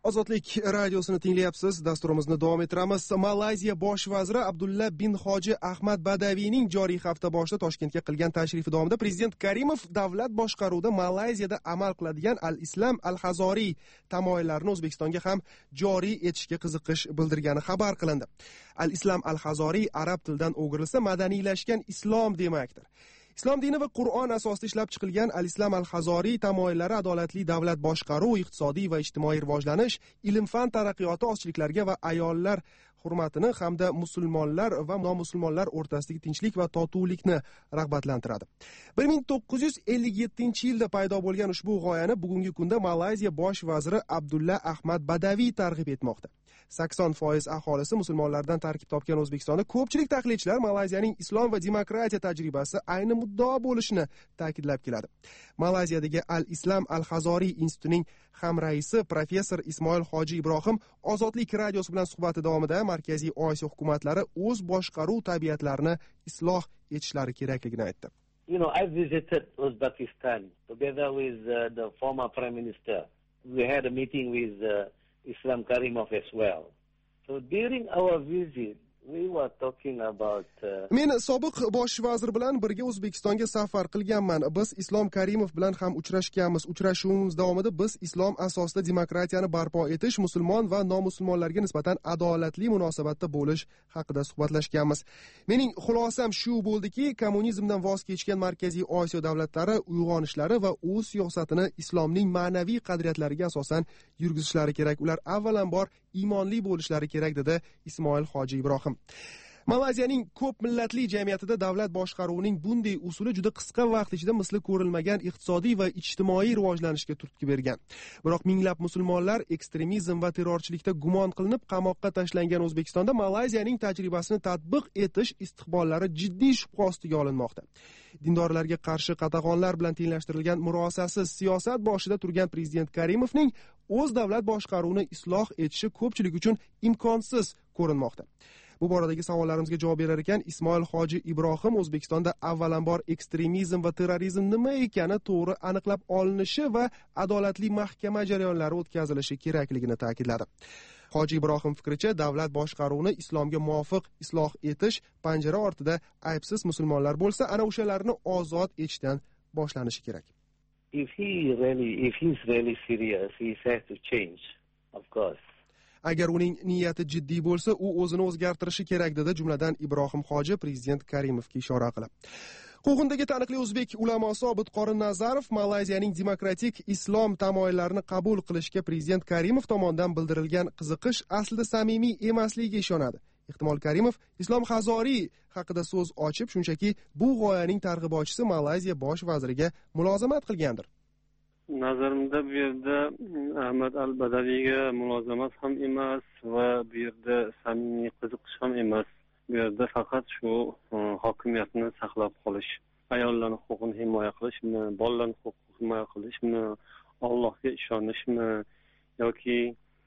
Ozodlik radiosini tinglayapsiz. Dasturimizni davom ettiramiz. Malayziya bosh vaziri Abdulla bin Hoji Ahmad Badaviyning joriy hafta boshida Toshkentga qilgan tashrifi davomida prezident Karimov davlat boshqaruvida Malayziyada amal qiladigan Al-Islam Al-Hazoriy tamoyillarini O'zbekistonga ham joriy etishga qiziqish bildirgani xabar qilindi. Al-Islam Al-Hazoriy arab tilidan o'girilsa madaniylashgan islom demakdir. Islom dini va Qur'on asosida ishlab chiqilgan Al-Islam Al-Hazoriy tamoyillari adolatli davlat boshqaruv, iqtisodiy va ijtimoiy rivojlanish, ilm-fan taraqqiyoti, ozchiliklarga va ayollar hurmatini hamda musulmonlar va nomusulmonlar o'rtasidagi tinchlik va totuvlikni rag'batlantiradi. bir ming to'qqiz yuz ellik yettinchi yilda paydo bo'lgan ushbu g'oyani bugungi kunda Malayziya bosh vaziri Abdulla Ahmad Badaviy targ'ib etmoqda. sakson foiz aholisi musulmonlardan tarkib topgan O'zbekistonda ko'pchilik tahlilchilar Malayziyaning islom va demokratiya tajribasi ayni muddao bo'lishini ta'kidlab keladi. Malayziyadagi Al-Islam Al-Hazoriy institutining hamraisi professor Ismoil Hoji Ibrohim Ozodlik radiosi bilan suhbati davomida Markaziy Osiyo hukumatlari o'z boshqaruv tabiatlarini isloh etishlari kerakligini aytdi.
You know, I visited Uzbekistan together with uh, the former Prime Minister. We had a meeting with uh, Islam Karimov as well. So during our visit, we were talking about uh,
Men sobiq bosh vazir bilan birga O'zbekistonga safar qilganman. Biz Islom Karimov bilan ham uchrashganmiz. Uchrashuvimiz davomida biz islom asosida demokratiyani barpo etish, musulmon va nomusulmonlarga nisbatan adolatli munosabatda bo'lish haqida suhbatlashganmiz. Mening xulosam shu bo'ldiki, kommunizmdan voz kechgan Markaziy Osiyo davlatlari uyg'onishlari va o'z siyosatini islomning ma'naviy qadriyatlariga asosan yurgizishlari kerak. Ular avvalambor iymonli bo'lishlari kerak, dedi Ismoil Hoji Ibrohim. Malayziyaning ko'p millatli jamiyatida davlat boshqaruvining bunday usuli juda qisqa vaqt ichida misli ko'rilmagan iqtisodiy va ijtimoiy rivojlanishga turtki bergan. Biroq minglab musulmonlar ekstremizm va terrorchilikda gumon qilinib qamoqqa tashlangan O'zbekistonda Malayziyaning tajribasini tatbiq etish istiqbollari jiddiy shubha ostiga olinmoqda. Dindorlarga qarshi qatag'onlar bilan tenglashtirilgan murosasiz siyosat boshida turgan prezident Karimovning o'z davlat boshqaruvini isloh etishi ko'pchilik uchun imkonsiz ko'rinmoqda. Bu boradagi savollarimizga javob berar ekan Ismoil Hoji Ibrohim O'zbekistonda avvalambor ekstremizm va terrorizm nima ekani to'g'ri aniqlab olinishi va adolatli mahkama jarayonlari o'tkazilishi kerakligini ta'kidladi. Hoji Ibrohim fikricha, davlat boshqaruvini islomga muvofiq isloh etish panjara ortida aybsiz musulmonlar bo'lsa, ana o'shalarni ozod etishdan boshlanishi kerak.
If he really, if he's really serious, he has to change, of course.
Agar uning niyati jiddiy bo'lsa, u o'zini o'zgartirishi kerak, dedi jumladan Ibrohim Hoji prezident Karimovga ishora qilib. Qo'qondagi taniqli o'zbek ulamosi Obid Qorin Nazarov Malayziyaning demokratik islom tamoyillarini qabul qilishga prezident Karimov tomonidan bildirilgan qiziqish aslida samimiy emasligiga ishonadi. Ehtimol Karimov Islom Hazoriy haqida so'z ochib, shunchaki bu g'oyaning targ'ibotchisi Malayziya bosh vaziriga mulozamat qilgandir.
Nazarimda bu yerda Ahmad Al-Badaviyga mulozamat ham emas va bu yerda samimiy qiziqish ham emas. Bu yerda faqat shu hokimiyatni saqlab qolish, ayollarning huquqini himoya qilishmi, bolalarning huquqini himoya qilishmi, Allohga ishonishmi yoki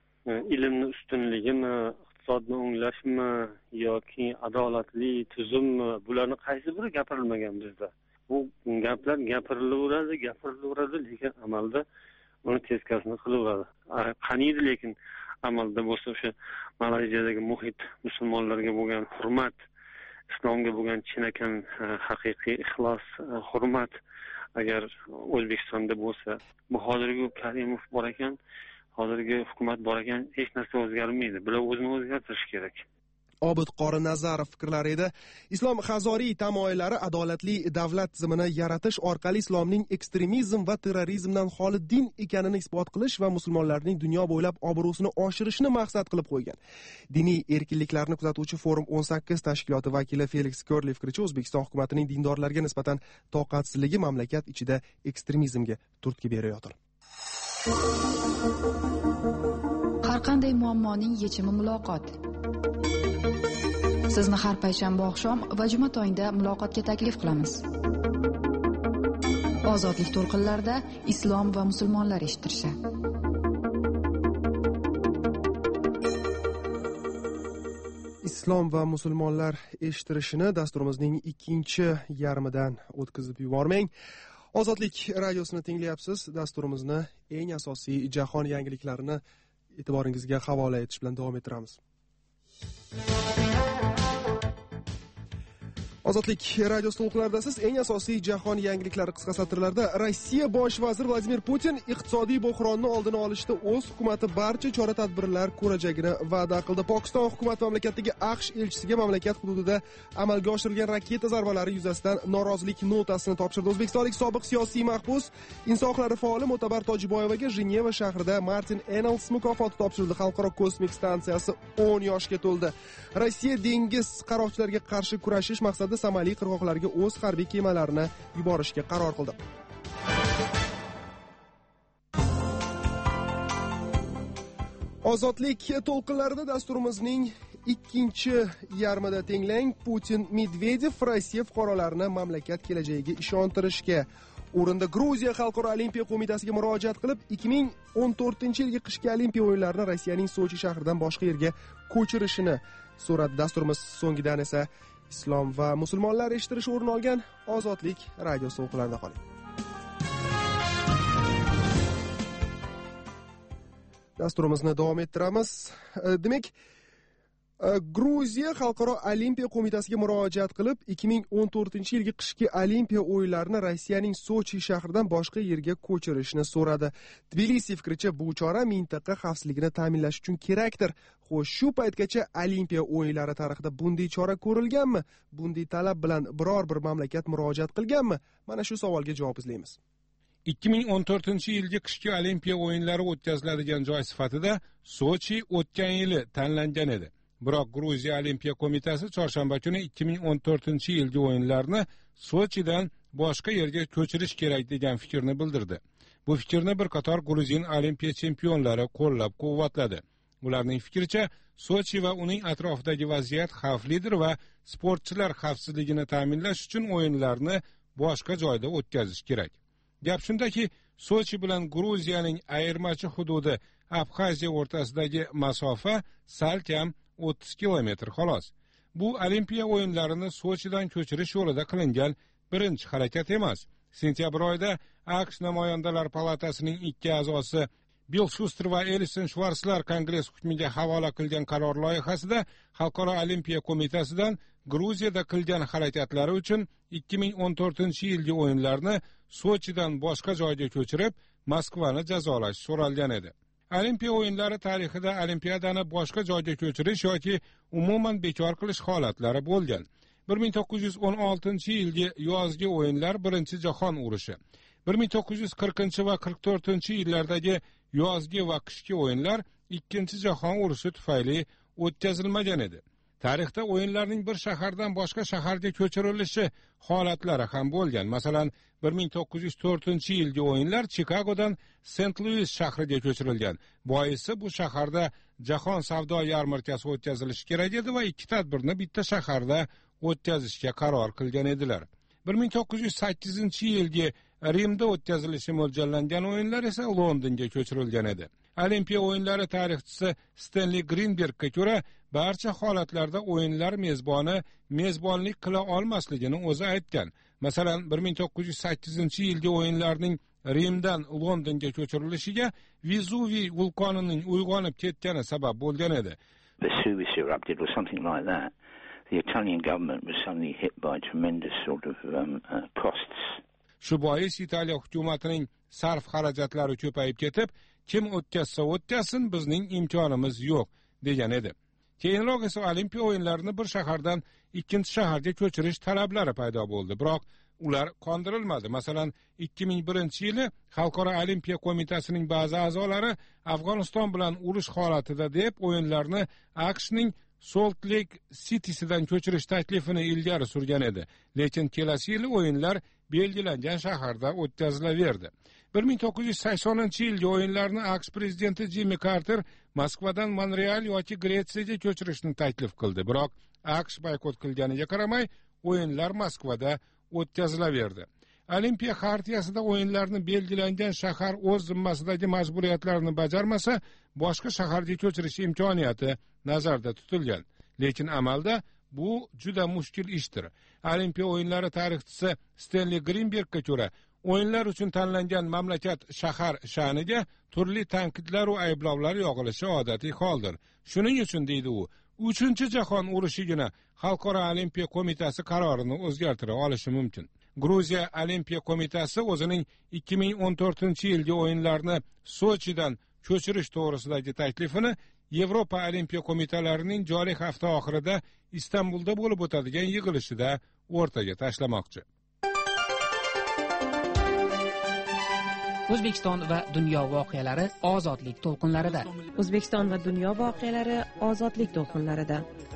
ilmni ustunligimi, iqtisodni o'nglashmi yoki adolatli tuzummi, bularni qaysi biri gapirilmagan bizda. Bu gaplar gapirilaveradi, gapirilaveradi, lekin amalda uni teskasini qilaveradi. Qaniydi lekin amalda bo'lsa o'sha Malayziyadagi muhit, musulmonlarga bo'lgan hurmat, islomga bo'lgan chinakam haqiqiy ixlos, hurmat agar O'zbekistonda bo'lsa, bu hozirgi Karimov bor ekan, hozirgi hukumat bor ekan, hech narsa o'zgarmaydi. Bular o'zini o'zgartirish kerak.
Obid Qorin Nazarov fikrlari edi. Islom Hazoriy tamoyillari adolatli davlat tizimini yaratish orqali islomning ekstremizm va terrorizmdan xoli din ekanini isbot qilish va musulmonlarning dunyo bo'ylab obro'sini oshirishni maqsad qilib qo'ygan. Diniy erkinliklarni kuzatuvchi forum o'n sakkiz tashkiloti vakili Felix Körli fikricha, O'zbekiston hukumatining dindorlarga nisbatan toqatsizligi mamlakat ichida ekstremizmga turtki berayotir.
Har qanday muammoning yechimi muloqot. Sizni har payshanba oqshom va juma tongda muloqotga taklif qilamiz. Ozodlik to'lqinlarida islom va musulmonlar eshittirishi.
Islom va musulmonlar eshittirishini dasturimizning ikkinchi yarmidan o'tkazib yubormang. Ozodlik radiosini tinglayapsiz. Dasturimizni eng asosiy jahon yangiliklarini e'tiboringizga havola etish bilan davom ettiramiz. Ozodlik radio to'lqinlaridasiz. Eng asosiy jahon yangiliklari qisqa satrlarda. Rossiya bosh vaziri Vladimir Putin iqtisodiy bo'hronni oldini olishda o'z hukumati barcha chora-tadbirlar ko'rajagini va'da qildi. Pokiston hukumati mamlakatdagi AQSh elchisiga mamlakat hududida amalga oshirilgan raketa zarbalari yuzasidan norozilik notasini topshirdi. O'zbekistonlik sobiq siyosiy mahbus, inson huquqlari faoli Mo'tabar Tojiboyevaga Jeneva shahrida Martin Ennels mukofoti topshirildi. Xalqaro kosmik stansiyasi o'n yoshga to'ldi. Rossiya dengiz qaroqchilariga qarshi kurashish maqsadida Somali qirg'oqlariga o'z harbiy kemalarini yuborishga qaror qildi. Ozodlik to'lqinlarida dasturimizning ikkinchi yarmida tenglang. Putin Medvedev Rossiya fuqarolarini mamlakat kelajagiga ishontirishga urindi. Gruziya Xalqaro olimpiya qo'mitasiga murojaat qilib, ikki ming o'n to'rtinchi yilgi qishki olimpiya o'yinlarini Rossiyaning Sochi shahridan boshqa yerga ko'chirishini so'radi. Dasturimiz so'ngidan esa islom va musulmonlar eshittirish o'rin olgan Ozodlik radiosi o'qlarida qoling. Dasturimizni davom ettiramiz. Demak, Gruziya Xalqaro olimpiya qo'mitasiga murojaat qilib, ikki ming o'n to'rtinchi yilgi qishki olimpiya o'yinlarini Rossiyaning Sochi shahridan boshqa yerga ko'chirishni so'radi. Tbilisi fikricha, bu chora mintaqa xavfsizligini ta'minlash uchun kerakdir. Xo'sh, shu paytgacha olimpiya o'yinlari tarixida bunday chora ko'rilganmi? Bunday talab bilan biror bir mamlakat murojaat qilganmi? Mana shu savolga javob izlaymiz.
ikki ming o'n to'rtinchi yilgi qishki olimpiya o'yinlari o'tkaziladigan joy sifatida Sochi o'tgan yili tanlangan edi. Biroq Gruziya Olimpiya qo'mitasi chorshanba kuni ikki ming o'n to'rtinchi yilgi o'yinlarni Sochidan boshqa yerga ko'chirish kerak degan fikrni bildirdi. Bu fikrni bir qator gruzin olimpiya chempionlari qo'llab-quvvatladi. Ularning fikricha, Sochi va uning atrofidagi vaziyat xavflidir va sportchilar xavfsizligini ta'minlash uchun o'yinlarni boshqa joyda o'tkazish kerak. Gap shundaki, Sochi bilan Gruziyaning ayirmachi hududi Abxaziya o'rtasidagi masofa salkam o'ttiz kilometr xolos. Bu olimpiya o'yinlarini Sochidan ko'chirish yo'lida qilingan birinchi harakat emas. Sentyabr oyida AQSh namoyandalar palatasining ikki a'zosi Bill Shuster va Elison Schwarzlar Kongress hukmiga havola qilgan qaror loyihasida Xalqaro olimpiya qo'mitasidan Gruziyada qilgan harakatlari uchun ikki ming o'n to'rtinchi yilgi o'yinlarni Sochidan boshqa joyga ko'chirib, Moskvani jazolash so'ralgan edi. Olimpiya o'yinlari tarixida olimpiadani boshqa joyga ko'chirish yoki umuman bekor qilish holatlari bo'lgan. bir ming to'qqiz yuz o'n oltinchi yilgi yozgi o'yinlar Birinchi jahon urushi, bir ming to'qqiz yuz qirqinchi va qirq to'rtinchi yillardagi yozgi va qishki o'yinlar Ikkinchi jahon urushi tufayli o'tkazilmagan edi. Tarixda o'yinlarning bir shahardan boshqa shaharga ko'chirilishi holatlari ham bo'lgan. Masalan, bir ming to'qqiz yuz to'rtinchi yilgi o'yinlar Chikagodan Saint Louis shahriga ko'chirilgan. Boisi bu shaharda jahon savdo yarmarkasi o'tkazilishi kerak edi va ikki tadbirni bitta shaharda o'tkazishga qaror qilgan edilar. bir ming to'qqiz yuz sakkizinchi yilgi Rimda o'tkazilishi mo'ljallangan o'yinlar esa Londonga ko'chirilgan edi. Olimpiya o'yinlari tarixchisi Stanley Greenbergga ko'ra, barcha holatlarda o'yinlar mezboni mezbonlik qila olmasligini o'zi aytgan. Masalan, bir ming to'qqiz yuz sakkizinchi yilgi o'yinlarning Rimdan Londonga ko'chirilishiga Vesuviy vulqonining uyg'onib ketgani sabab bo'lgan edi.
Vesuvius erupted or something like that. The Italian government was suddenly hit by tremendous sort of um, uh, costs.
Shu bois Italiya hukumatining sarf xarajatlari ko'payib ketib, kim o'tkazsa o'tkazsin, bizning imkonimiz yo'q degan edi. Keyinroq esa olimpiya o'yinlarini bir shahardan ikkinchi shaharga ko'chirish talablari paydo bo'ldi, biroq ular qondirilmadi. Masalan, ikki ming birinchi yili Xalqaro olimpiya qo'mitasining ba'zi a'zolari Afg'oniston bilan urush holatida deb o'yinlarni AQShning Salt Lake City'sidan ko'chirish taklifini ilgari surgan edi. Lekin kelasi yili o'yinlar belgilangan shaharda o'tkazilaverdi. bir ming to'qqiz yuz saksoninchi yilgi o'yinlarni AQSh prezidenti Jimmy Carter Moskvadan Montreal yoki Gretsiyaga ko'chirishni taklif qildi. Biroq AQSh boykot qilganiga qaramay, o'yinlar Moskvada o'tkazilaverdi. Olimpiya xartiyasida o'yinlarni belgilangan shahar o'z zimmasidagi majburiyatlarni bajarmasa, boshqa shaharga ko'chirish imkoniyati nazarda tutilgan. Lekin amalda bu juda mushkil ishdir. Olimpiya o'yinlari tarixchisi Stanley Greenbergga ko'ra, o'yinlar uchun tanlangan mamlakat shahar sha'niga turli tanqidlar va ayblovlar yog'ilishi odatiy holdir. Shuning uchun deydi u, uchinchi jahon urushigina Xalqaro olimpiya qo'mitasi qarorini o'zgartira olishi mumkin. Gruziya olimpiya qo'mitasi o'zining ikki ming o'n to'rtinchi yilgi o'yinlarni Sochidan ko'chirish to'g'risidagi taklifini Yevropa olimpiya qo'mitalarining joriy hafta oxirida Istanbulda bo'lib o'tadigan yig'ilishida o'rtaga tashlamoqchi.
O'zbekiston va dunyo voqealari ozodlik to'lqinlarida.
O'zbekiston va dunyo voqealari ozodlik to'lqinlarida.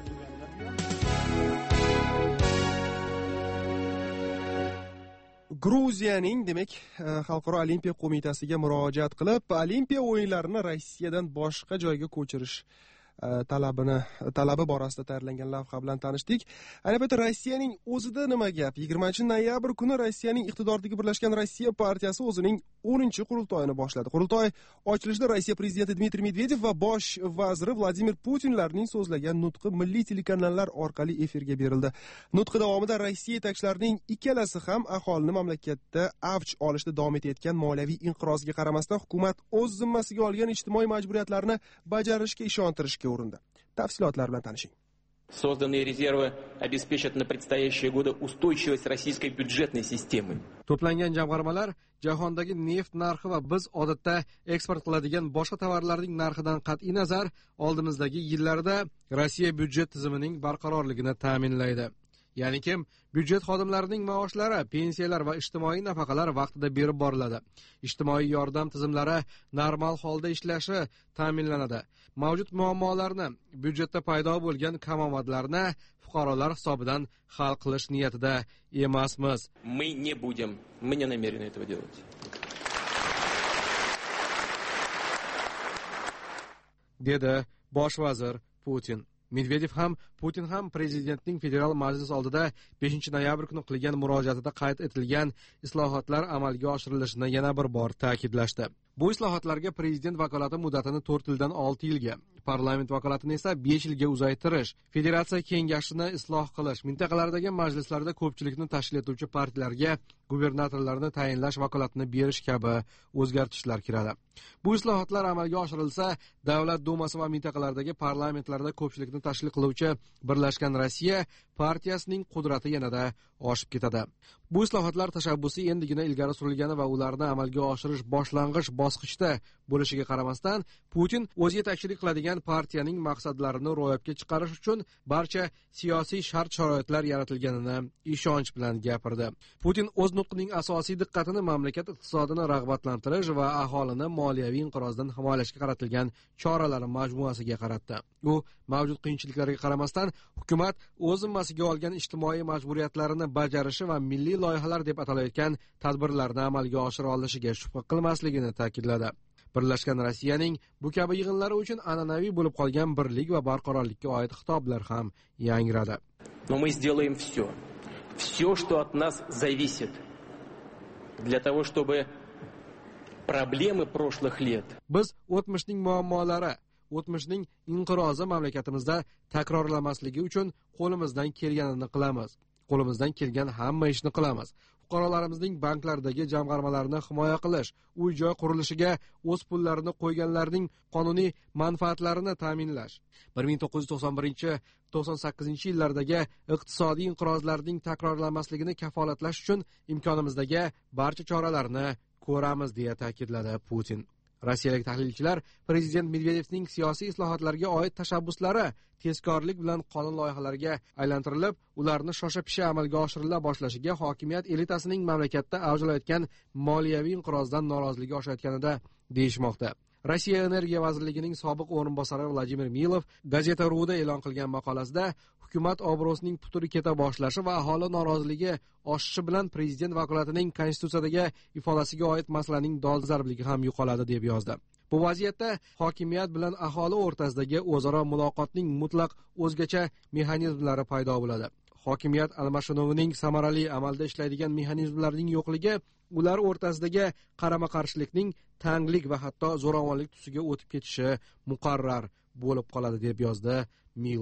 Gruziyaning, demak, Xalqaro olimpiya qo'mitasiga murojaat qilib, olimpiya o'yinlarini Rossiyadan boshqa joyga ko'chirish talabini talabi borasida tayyorlangan lavha bilan tanishdik. Ayni paytda Rossiyaning o'zida nima gap? yigirmanchi noyabr kuni Rossiyaning iqtidordagi Birlashgan Rossiya partiyasi o'zining o'ninchi qurultoyini boshladi. Qurultoy ochilishida Rossiya prezidenti Dmitriy Medvedev va bosh vaziri Vladimir Putinlarning so'zlagan nutqi milliy telekanallar orqali efirga berildi. Nutqi davomida Rossiya yetakchilarining ikkalasi ham aholini mamlakatda avj olishda davom etayotgan moliyaviy inqirozga qaramasdan hukumat o'z zimmasiga olgan ijtimoiy majburiyatlarni bajarishga ishontirishga o'rindi. Tafsilotlar bilan tanishing.
Созданные резервы обеспечат на предстоящие годы устойчивость российской бюджетной системы.
To'plangan jamg'armalar jahondagi neft narxi va biz odatda eksport qiladigan boshqa tovarlarning narxidan qat'iy nazar oldimizdagi yillarda Rossiya byudjet tizimining barqarorligini ta'minlaydi. Ya'ni kim byudjet xodimlarining maoshlari, pensiyalar va ijtimoiy nafaqalar vaqtida berib boriladi. Ijtimoiy yordam tizimlari normal holda ishlashi ta'minlanadi. Mavjud muammolarni, byudjetda paydo bo'lgan kamomadlarni fuqarolar hisobidan hal qilish niyatida emasmiz.
Мы не будем, мы не намерены этого делать.
dedi bosh vazir Putin. Medvedev ham, Putin ham prezidentning federal majlis oldida beshinchi noyabr kuni qilgan murojaatida qayd etilgan islohotlar amalga oshirilishini yana bir bor ta'kidlashdi. Bu islohotlarga prezident vakolati muddatini to'rt yildan olti yilga, parlament vakolatini esa besh yilga uzaytirish, federatsiya kengashini isloh qilish, mintaqalardagi majlislarda ko'pchilikni tashkil etuvchi partiyalarga gubernatorlarni tayinlash vakolatini berish kabi o'zgartishlar kiradi. Bu islohotlar amalga oshirilsa, davlat dumasi va mintaqalardagi parlamentlarda ko'pchilikni tashkil qiluvchi Birlashgan Rossiya partiyasining qudrati yanada oshib ketadi. Bu islohotlar tashabbusi endigina ilgari surilgani va ularni amalga oshirish boshlang'ich bosqichda bo'lishiga qaramasdan, Putin o'zi yetakchilik qiladigan partiyaning maqsadlarini ro'yobga chiqarish uchun barcha siyosiy shart-sharoitlar yaratilganini ishonch bilan gapirdi. Putin o'z nutqining asosiy diqqatini mamlakat iqtisodini rag'batlantirish va aholini moliyaviy inqirozdan himoyalashga qaratilgan choralar majmuasiga qaratdi. U mavjud qiyinchiliklarga qaramasdan hukumat o'z zimmasiga olgan ijtimoiy majburiyatlarini bajarishi va milliy loyihalar deb atalayotgan tadbirlarni amalga oshira olishiga shubha qilmasligini ta'kidladi. Birlashgan Rossiyaning bu kabi yig'inlari uchun an'anaviy bo'lib qolgan birlik va barqarorlikka oid xitoblar ham yangradi.
Но мы сделаем все. Все, что от нас зависит. Для того, чтобы проблемы прошлых лет.
Biz o'tmishning muammolari, o'tmishning inqirozi mamlakatimizda takrorlanmasligi uchun qo'limizdan kelganini qilamiz. Qo'limizdan kelgan hamma ishni qilamiz. Fuqarolarimizning banklardagi jamg'armalarini himoya qilish, uy-joy qurilishiga o'z pullarini qo'yganlarning qonuniy manfaatlarini ta'minlash, bir ming to'qqiz yuz to'qson birinchi to'qson sakkizinchi yillardagi iqtisodiy inqirozlarning takrorlanmasligini kafolatlash uchun imkonimizdagi barcha choralarni ko'ramiz, deya ta'kidladi Putin. Rossiyalik tahlilchilar prezident Medvedevning siyosiy islohotlarga oid tashabbuslari tezkorlik bilan qonun loyihalariga aylantirilib, ularni shosha-pisha amalga oshirila boshlashiga hokimiyat elitasining mamlakatda avj olayotgan moliyaviy inqirozdan noroziligi oshayotganida deyishmoqda. Rossiya Energiya vazirligining sobiq o'rinbosari Vladimir Milov Gazeta ru da e'lon qilgan maqolasida hukumat obro'sining puturi keta boshlashi va aholi noroziligi oshishi bilan prezident vakolatining konstitutsiyadagi ifodasiga oid masalaning dolzarbligi ham yo'qoladi deb yozdi. Bu vaziyatda hokimiyat bilan aholi o'rtasidagi o'zaro muloqotning mutlaq o'zgacha mexanizmlari paydo bo'ladi. Hokimiyat almashinuvining samarali amalda ishlaydigan mexanizmlarning yo'qligi ular o'rtasidagi qarama-qarshilikning tanglik va hatto zo'ravonlik tusiga o'tib ketishi muqarrar bo'lib qoladi, deb yozdi Milov.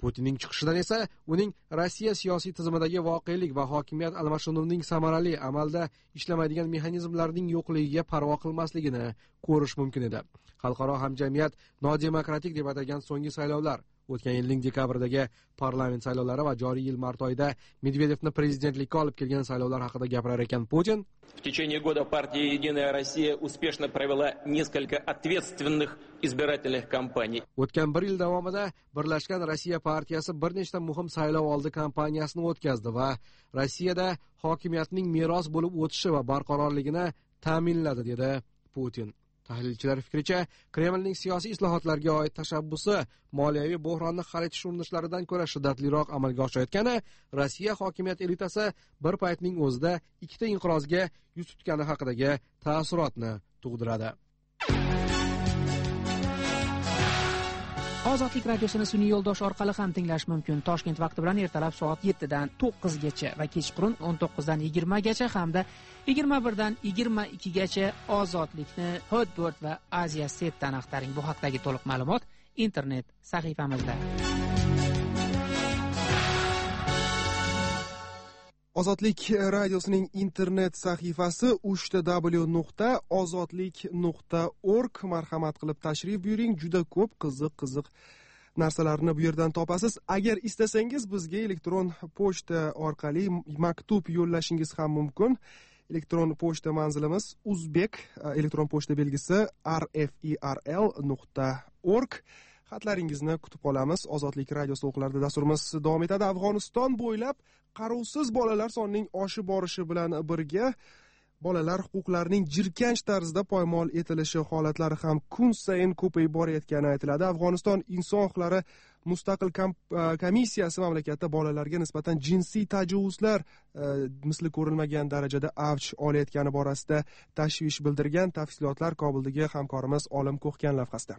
Putinning chiqishidan esa uning Rossiya siyosiy tizimidagi voqelik va hokimiyat almashinuvining samarali amalda ishlamaydigan mexanizmlarning yo'qligiga parvo qilmasligini ko'rish mumkin edi. Xalqaro hamjamiyat nodemokratik deb atagan so'nggi saylovlar, o'tgan yilning dekabrdagi parlament saylovlari va joriy yil mart oyida Medvedevni prezidentlikka olib kelgan saylovlar haqida gapirar ekan Putin.
В течение года партия «Единая Россия» успешно провела несколько ответственных избирательных кампаний.
O'tgan bir yil davomida Birlashgan Rossiya partiyasi bir nechta muhim saylov oldi kampaniyasini o'tkazdi va Rossiyada hokimiyatning meros bo'lib o'tishi va barqarorligini ta'minladi, dedi Putin. Tahlilchilar fikricha, Kremlning siyosiy islohotlarga oid tashabbusi moliyaviy bo'hronni hal etish urinishlaridan ko'ra shiddatliroq amalga oshayotgani Rossiya hokimiyat elitasi bir paytning o'zida ikkita inqirozga yuz tutgani haqidagi taassurotni tug'diradi.
Ozodlik radiosini sun'iy yo'ldosh orqali ham tinglash mumkin. Toshkent vaqti bilan ertalab soat yettidan to'qqizgacha va kechqurun o'n to'qqizdan yigirmagacha hamda yigirma birdan yigirma ikkigacha Ozodlikni Hotbird va Asia Setdan axtaring. Bu haqdagi to'liq ma'lumot internet sahifamizda.
Ozodlik radiosining internet sahifasi uch t w nuqta ozodlik nuqta org. Marhamat qilib tashrif buyuring. Juda ko'p qiziq-qiziq narsalarni bu yerdan topasiz. Agar istasangiz bizga elektron pochta orqali maktub yo'llashingiz ham mumkin. Elektron pochta manzilimiz uzbek elektron pochta belgisi r f i r l nuqta org. Xatlaringizni kutib qolamiz. Ozodlik radiosi o'qlarida dasturimiz davom etadi. Afg'oniston bo'ylab qarovsiz bolalar sonining oshib borishi bilan birga bolalar huquqlarining jirkanch tarzda poymol etilishi holatlari ham kun sayin ko'payib borayotgani aytiladi. Afg'oniston inson huquqlari mustaqil komissiyasi mamlakatda bolalarga nisbatan jinsiy tajovuzlar misli ko'rilmagan darajada avj olayotgani borasida tashvish bildirgan. Tafsilotlar Kobuldagi hamkorimiz Olim Ko'xkan lavhasida.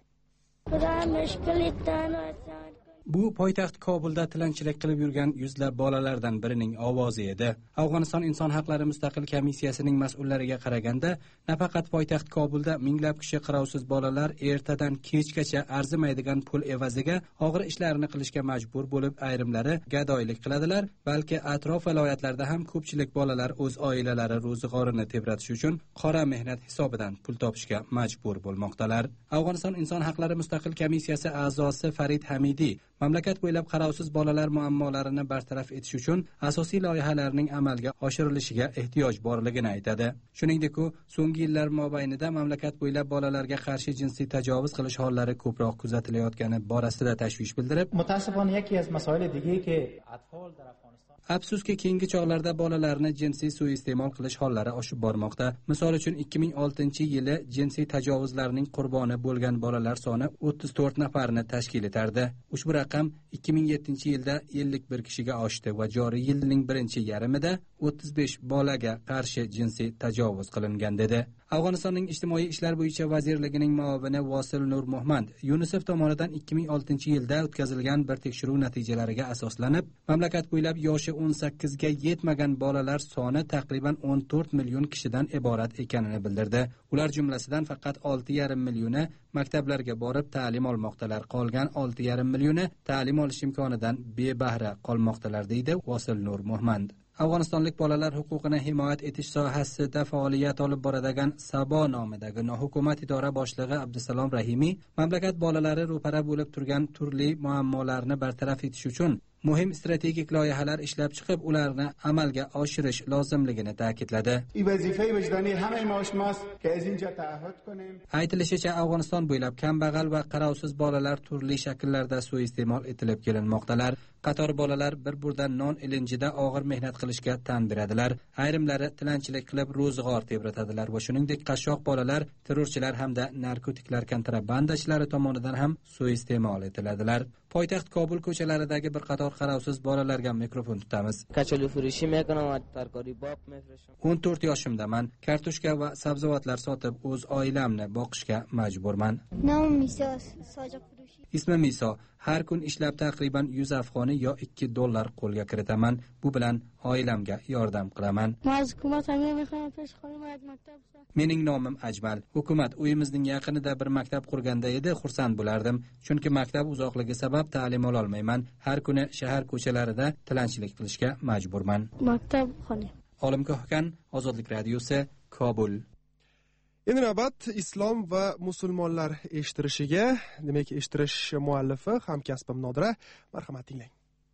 Bu poytaxt Kobulda tilanchilik qilib yurgan yuzlab bolalardan birining ovozi edi. Afg'oniston inson haqlari mustaqil komissiyasining mas'ullariga qaraganda, nafaqat poytaxt Kobulda minglab kishi qarovsiz bolalar ertadan kechgacha arzimaydigan pul evaziga og'ir ishlarni qilishga majbur bo'lib, ayrimlari gadoylik qiladilar, balki atrof viloyatlarda ham ko'pchilik bolalar o'z oilalari ro'zg'orini tebratish uchun qora mehnat hisobidan pul topishga majbur bo'lmoqdalar. Afg'oniston inson haqlari mustaqil komissiyasi a'zosi Farid Hamidiy mamlakat bo'ylab qarovsiz bolalar muammolarini bartaraf etish uchun asosiy loyihalarning amalga oshirilishiga ehtiyoj borligini aytadi. Shuningdek, u so'nggi yillar mobaynida mamlakat bo'ylab bolalarga qarshi jinsiy tajovuz qilish hollari ko'proq kuzatilayotgani borasida tashvish bildirib,
متأسفانه یکی از مسائل دیگه‌ای که اطفال در
Afsuski, keyingi chog'larda bolalarni jinsiy suiiste'mol qilish hollari oshib bormoqda. Misol uchun ikki ming oltinchi yili jinsiy tajovuzlarning qurboni bo'lgan bolalar soni o'ttiz to'rt nafarni tashkil etardi. Ushbu raqam ikki ming yettinchi yilda ellik bir kishiga oshdi va joriy yilning birinchi yarmida o'ttiz besh bolaga qarshi jinsiy tajovuz qilingan dedi. Afg'onistonning ijtimoiy ishlar bo'yicha vazirligining muavini Vosil Nur Muhammad UNICEF tomonidan ikki ming oltinchi yilda o'tkazilgan bir tekshiruv natijalariga asoslanib, mamlakat bo'ylab yoshi o'n sakkizga yetmagan bolalar soni taqriban o'n to'rt million kishidan iborat ekanini bildirdi. Ular jumlasidan faqat olti yarim millioni maktablarga borib ta'lim olmoqdalar. Qolgan olti yarim millioni ta'lim olish imkonidan bebahra qolmoqdalar, deydi Vosil Nur Muhammad. Afg'onistonlik bolalar huquqini himoya etish sohasida faoliyat olib boradigan Sabo nomidagi nohukumat idora boshlig'i Abdusalom Rahimiy mamlakat bolalari ro'para bo'lib turgan turli muammolarni bartaraf etish uchun muhim strategik loyihalar ishlab chiqib, ularni amalga oshirish lozimligini ta'kidladi. Aytilishicha, Afg'oniston bo'ylab kambag'al va qarovsiz bolalar turli shakllarda suiiste'mol etilib kelinmoqdalar. Qator bolalar bir burda non ilinjida og'ir mehnat qilishga tan beradilar. Ayrimlari tilanchilik qilib ro'zg'or tebratadilar va shuningdek qashshoq bolalar terrorchilar hamda narkotiklar kontrabandachilari tomonidan ham suiiste'mol etiladilar. Poytaxt Kobul ko'chalaridagi bir qator qarovsiz bolalarga mikrofon tutamiz. o'n to'rt yoshimdaman. Kartoshka va sabzavotlar sotib o'z oilamni boqishga majburman. Ismim Iso. Har kun ishlab taqriban yuz afg'oni yo ikki dollar qo'lga kiritaman. Bu bilan oilamga yordam qilaman. Mening nomim Ajmal. Hukumat uyimizning yaqinida bir maktab qurganda edi, xursand bo'lardim, chunki maktab uzoqligi sabab ta'lim ola olmayman. Har kuni shahar ko'chalarida tilanchilik qilishga majburman.
Maktab xona.
Olimgoh Xan, Ozodlik radiosi, Kobul.
Endi navbat islom va musulmonlar eshittirishiga, demak eshittirish muallifi hamkasbim Nodira. Marhamat tinglang.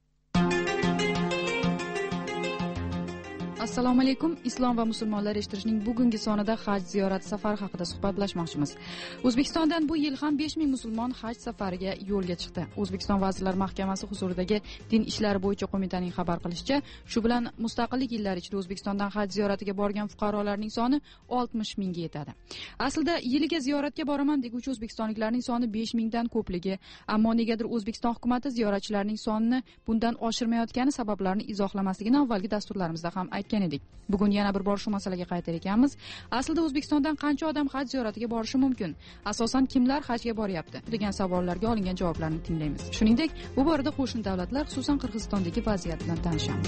Assalomu alaykum. Islom va musulmonlar eshittirishning bugungi sonida haj ziyorati safari haqida suhbatlashmoqchimiz. O'zbekistondan bu yil ham besh ming musulmon haj safariga yo'lga chiqdi. O'zbekiston Vazirlar Mahkamasi huzuridagi Din ishlari bo'yicha qo'mitaning xabar qilishicha, shu bilan mustaqillik yillari ichida O'zbekistondan haj ziyoratiga borgan fuqarolarning soni oltmish mingga yetadi. Aslida yiliga ziyoratga boraman deguvchi o'zbekistonliklarning soni besh mingdan ko'pligi, ammo negadir O'zbekiston hukumatı ziyoratchilarning sonini bundan oshirmayotgani sabablarini izohlamasligini avvalgi dasturlarimizda ham aytgan edik. Bugun yana bir bor shu masalaga qaytar ekanmiz. Aslida O'zbekistondan qancha odam haj ziyoratiga borishi mumkin? Asosan kimlar hajga boryapti? degan savollarga olingan javoblarni tinglaymiz. Shuningdek, bu borada qo'shni davlatlar, xususan Qirg'izistondagi vaziyat bilan tanishamiz.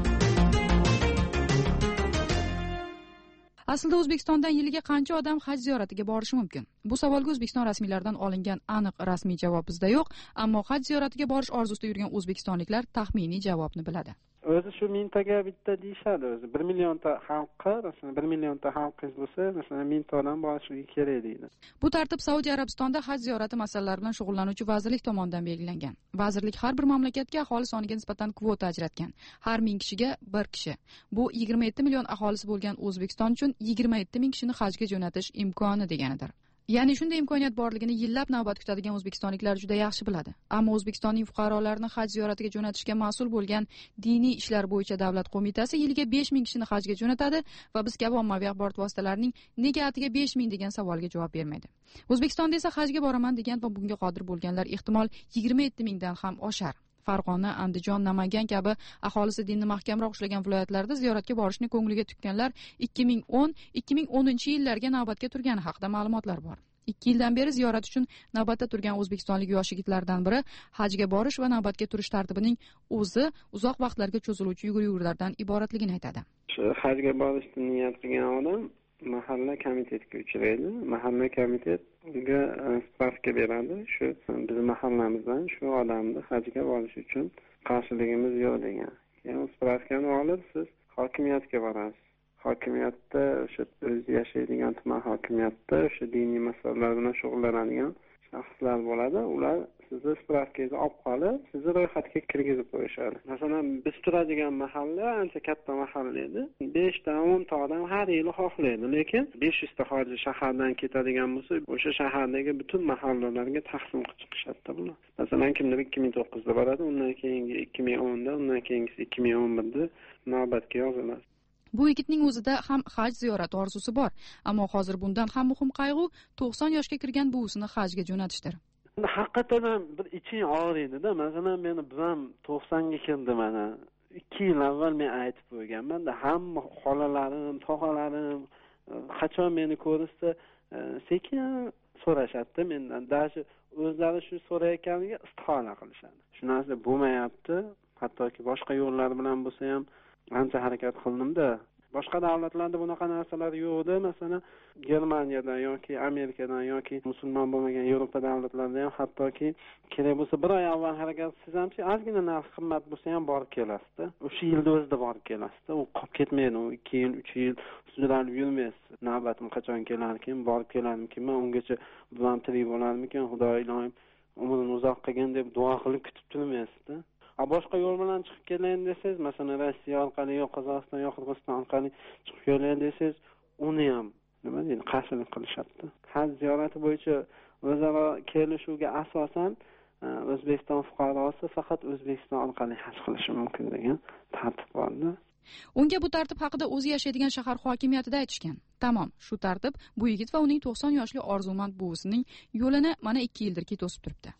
Aslida O'zbekistondan yiliga qancha odam haj ziyoratiga borishi mumkin? Bu savolga O'zbekiston rasmiylaridan olingan aniq rasmiy javob bizda yo'q, ammo haj ziyoratiga borish orzusida yurgan o'zbekistonliklar taxminiy javobni biladi.
O'zi shu mingtaga bitta deyishadi o'zi. bir millionta xalqqa, masalan bir millionta xalqingiz bo'lsa, masalan mingta odam borishligi kerak deydi.
Bu tartib Saudiya Arabistonda haj ziyorati masalalari bilan shug'ullanuvchi vazirlik tomonidan belgilangan. Vazirlik har bir mamlakatga aholi soniga nisbatan kvota ajratgan. Har ming kishiga bir kishi. Bu yigirma yetti million aholisi bo'lgan O'zbekiston uchun yigirma yetti ming kishini hajga jo'natish imkoni deganidir. Ya'ni shunday imkoniyat borligini yillab navbat kutadigan o'zbekistonliklar juda yaxshi biladi. Ammo O'zbekistonning fuqarolarini haj ziyoratiga jo'natishga mas'ul bo'lgan Diniy ishlar bo'yicha davlat qo'mitasi yiliga besh ming kishini hajga jo'natadi va biz kabi ommaviy axborot vositalarining nega atiga besh ming degan savolga javob bermaydi. O'zbekistonda esa hajga boraman degan va bunga qodir bo'lganlar ehtimol yigirma yetti mingdan ham oshar. Farg'ona, Andijon, Namangan kabi aholisi dinni mahkamroq ushlagan viloyatlarda ziyoratga borishni ko'ngliga tutganlar ikki ming o'n ikki ming o'ninchi yillarga navbatga turgani haqida ma'lumotlar bor. ikki yildan beri ziyorat uchun navbatda turgan o'zbekistonlik yosh yigitlardan biri hajga borish va navbatga turish tartibining o'zi uzoq vaqtlarga cho'ziluvchi yugur-yugurlardan iboratligini aytadi.
Shu hajga borishni niyat qilgan odam mahalla komitetga uchraydi. Mahalla komitet unga spravka beradi. Shu biz mahallamizdan shu odamni hajga borish uchun qarshiligimiz yo'q degan. Keyin spravkani olib siz hokimiyatga borasiz. Hokimiyatda o'sha o'zi yashaydigan tuman hokimiyatda o'sha diniy masalalar bilan shug'ullanadigan shaxslar bo'ladi. Ular sizni spravkangizni olib qolib, sizni ro'yxatga kirgizib qo'yishadi. Masalan, biz turadigan mahalla ancha katta mahalla edi. besh ta o'n ta odam har yili xohlaydi, lekin besh yuz ta hoji shahardan ketadigan bo'lsa, o'sha shahardagi butun mahallalarga taqsim qilib chiqishadi bular. Masalan, kimdir ikki ming to'qqizda boradi, undan keyingi ikki ming o'nda, undan keyingisi ikki ming o'n birda navbatga yoziladi.
Bu yigitning o'zida ham haj ziyorati orzusi bor, ammo hozir bundan ham muhim qayg'u to'qson yoshga kirgan buvisini hajga jo'natishdir.
Haqiqatan ham bir iching og'riydi-da. Masalan, meni buvam to'qsonga kirdi mana. ikki yil avval men aytib qo'yganman, hamma xolalarim, tog'alarim qachon meni ko'rishsa, sekin so'rashadi mendan. Dashi o'zlari shu so'rayotganiga istihola qilishadi. Shu narsa bo'lmayapti. Hattoki boshqa yo'llar bilan bo'lsa ham ancha harakat qildim-da. Boshqa davlatlarda bunaqa narsalar yo'qdi. Masalan, Germaniyadan yoki Amerikadan yoki musulmon bo'lmagan Yevropa davlatlarida ham hattoki kerak bo'lsa bir oy avval harakat qilsangiz ham, ozgina narx qimmat bo'lsa ham borib kelasiz-da. O'sha yilda o'zida borib kelasiz-da. U qolib ketmaydi. U ikki yil, uch yil sudlanib yurmaysiz. Navbatim qachon kelarkin, borib kelarmikin, men ungacha buvam tirik bo'larmikin, Xudo ilohim umrini uzoq qilgin deb duo qilib kutib turmaysiz-da. Boshqa yo'l bilan chiqib kelayin desangiz, masalan, Rossiya orqali yo Qozog'iston yo Qirg'iziston orqali chiqib kelayin desangiz, uni ham nima deydi, qarshilik qilishadi. Haj ziyorati bo'yicha o'zaro kelishuvga asosan O'zbekiston fuqarosi faqat O'zbekiston orqali haj qilishi mumkin degan tartib borda.
Unga bu tartib haqida o'zi yashaydigan shahar hokimiyatida aytishgan. Tamom, shu tartib bu yigit va uning to'qson yoshli orzumand buvisining yo'lini mana ikki yildirki to'sib turibdi.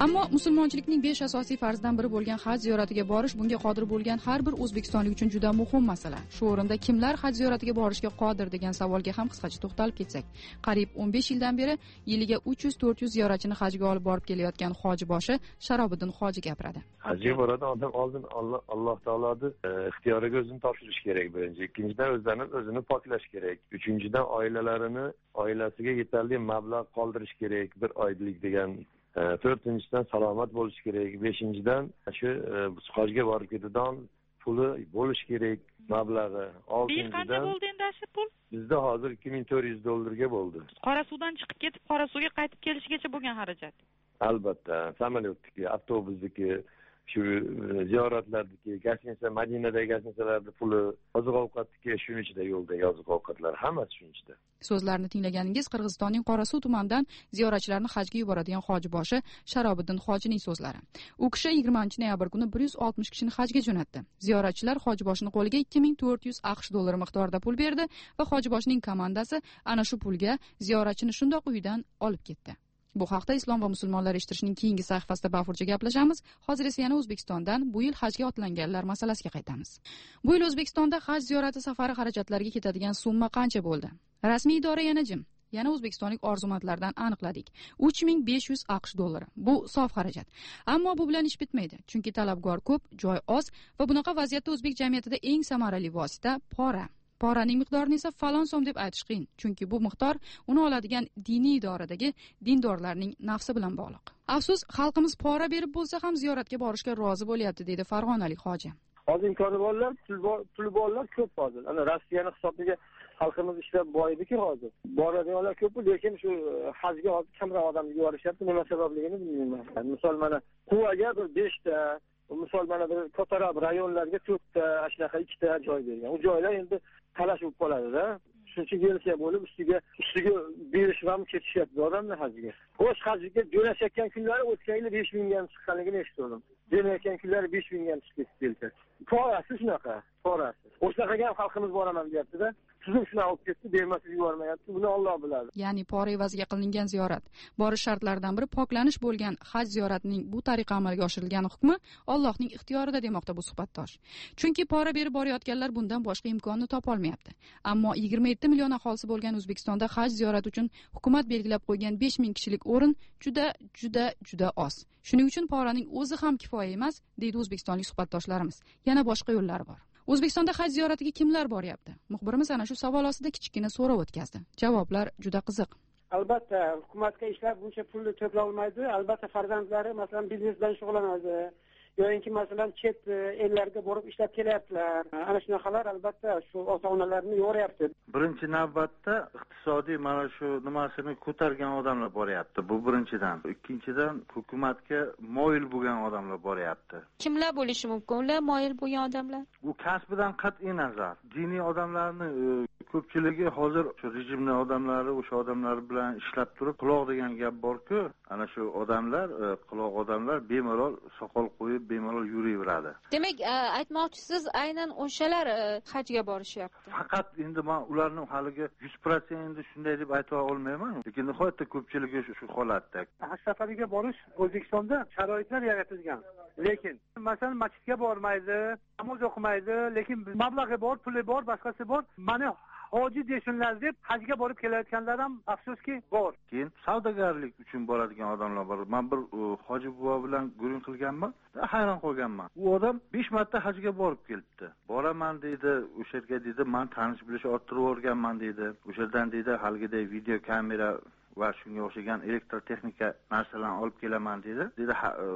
ammo musulmonchilikning besh asosiy farzidan biri bo'lgan haj ziyoratiga borish bunga qodir bo'lgan har bir o'zbekistonlik uchun juda muhim masala. Shu o'rinda kimlar haj ziyoratiga borishga qodir degan savolga ham qisqacha to'xtalib ketsak, qariyb o'n besh yildan beri yiliga uch yuz to'rt yuz ziyoratchini hajga olib borib kelayotgan hoji boshi Sharobiddin hoji gapiradi.
Hajga boradi odam oldin Alloh Alloh taoloning ixtiyoriga o'zini topshirish kerak birinchi. Ikkinchidan o'zini o'zini poklash kerak. Uchinchidan oilalarini oilasiga yetarli mablag' qoldirish kerak, bir oylik degan. To'rtinchidan salomat bo'lish kerak. Beshinchidan shu hajga borib ketadigan puli bo'lish kerak, mablag'i.
Oltinchidan qancha bo'ldi endi shu pul?
Bizda hozir ikki ming to'rt yuz dollarga bo'ldi.
Qorasuvdan chiqib ketib, Qorasuvga qaytib kelishgacha bo'lgan xarajat.
Albatta, samolyotniki, avtobusniki, shu ziyoratlardagi, gastinica, Madinadagi gastinicalarda puli, oziq-ovqatniki, shuning ichida yo'ldagi oziq-ovqatlar, hammasi shuning ichida.
So'zlarni tinglaganingiz Qirg'izistonning Qorasuv tumanidan ziyoratchilarni hajga yuboradigan hoji boshi Sharobiddin hojining so'zlari. U kishi yigirmanchi noyabr kuni bir yuz oltmish kishini hajga jo'natdi. Ziyoratchilar hoji boshining qo'liga ikki ming to'rt yuz aqsh dollari miqdorida pul berdi va hoji boshining komandasi ana shu pulga ziyoratchini shundoq uyidan olib ketdi. Bu haqda Islom va musulmonlar eshittirishning keyingi sahifasida bafurcha gaplashamiz. Hozir esa yana O'zbekistondan bu yil hajga otlanganlar masalasiga qaytamiz. Bu yil O'zbekistonda haj ziyorati safari xarajatlariga ketadigan summa qancha bo'ldi? Rasmiy idora yana jim. Yana o'zbekistonlik orzumandlardan aniqladik. uch ming besh yuz aqsh dollari. Bu sof xarajat. Ammo bu bilan ish bitmaydi. Chunki talabgor ko'p, joy oz va bunaqa vaziyatda o'zbek jamiyatida eng samarali vosita pora. Poraning miqdorini esa falon so'm deb aytish qiyin, chunki bu miqdor uni oladigan diniy idoradagi dindorlarning nafsi bilan bog'liq. Afsus, xalqimiz pora berib bo'lsa ham ziyoratga borishga rozi bo'lyapti, deydi Farg'onalik hoji.
Hozir imkoni borlar, pul borlar ko'p hozir. Ana Rossiyani hisobiga xalqimiz ishlab boyidiki hozir. Boradiganlar ko'p, lekin shu hajga hozir kamroq odam yuborishyapti. Nima sababligini bilmayman. Misol mana Quvaga bir besh ta, misol mana bir ko'tarab rayonlarga to'rtta, shunaqa ikkita joy bergan. U joylar endi talash bo'lib qoladi-da. Shuncha versiya bo'lib ustiga ustiga berishib ham ketishyapti odamlar hajga. O'z hajga jo'nashayotgan kunlari o'tgan yili besh mingga ham chiqqanligini eshitdim. Jo'nayotgan kunlari besh mingga ham chiqib ketdi. Porasi shunaqa, porasi. O'shaqaga ham xalqimiz boraman deyapti-da. Tuzum shunaqa olib ketdi, bermasib yubormayapti. Buni Alloh biladi.
Ya'ni pora evaziga qilingan ziyorat. Borish shartlaridan biri poklanish bo'lgan haj ziyoratining bu tariqa amalga oshirilgan hukmi Allohning ixtiyorida demoqda bu suhbatdosh. Chunki pora berib borayotganlar bundan boshqa imkonni topa olmayapti. Ammo yigirma yetti million aholisi bo'lgan O'zbekistonda haj ziyorati uchun hukumat belgilab qo'ygan besh ming kishilik o'rin juda juda juda oz. Shuning uchun poraning o'zi ham kifoya emas, deydi o'zbekistonlik suhbatdoshlarimiz. Yana boshqa yo'llari bor. O'zbekistonda haj ziyoratiga kimlar boryapti? Muxbirimiz ana shu savol ostida kichikina so'rov o'tkazdi. Javoblar juda qiziq.
Albatta, hukumatga ishlab buncha pulni to'play olmaydi. Albatta farzandlari masalan biznes bilan shug'ullanadi. yoki masalan chet ellarga borib ishlab kelyaptilar. Ana shunaqalar albatta shu ota-onalarni yo'rayapti.
Birinchi navbatda iqtisodiy mana shu nimasini ko'targan odamlar boryapti. Bu birinchidan. Ikkinchidan hukumatga moyil bo'lgan odamlar boryapti.
Kimlar bo'lishi mumkin? Ular moyil bo'lgan odamlar?
Bu kasbidan qat'iy nazar. Diniy odamlarni ko'pchiligi hozir shu rejimning odamlari o'sha odamlar bilan ishlab turib, quloq degan gap bor-ku, ana shu odamlar, quloq odamlar bemalol soqol qo'yib bemalol yuraveradi.
Demak, aytmoqchisiz, aynan o'shalar hajga borishyapti.
Faqat endi men ularning haliga yuz foiz shunday deb ayta olmayman, lekin nihoyatda ko'pchiligi shu holatda.
Haj safariga borish O'zbekistonda sharoitlar yaratilgan. Lekin masalan masjidga bormaydi, namoz o'qimaydi, lekin mablag'i bor, puli bor, boshqasi bor. Mana hoji desinlar deb hajga borib kelayotganlar ham afsuski bor.
Keyin savdogarlik uchun boradigan odamlar bor. Men bir hoji buva bilan guring qilganman, hayron qolganman. U odam besh marta hajga borib kelibdi. Boraman deydi, o'sha yerga deydi, men tanish bilish orttirib o'rganman deydi. O'sha yerdan deydi, halgidek video kamera va shunga o'xshagan elektr texnika narsalarni olib kelaman dedi. Dedi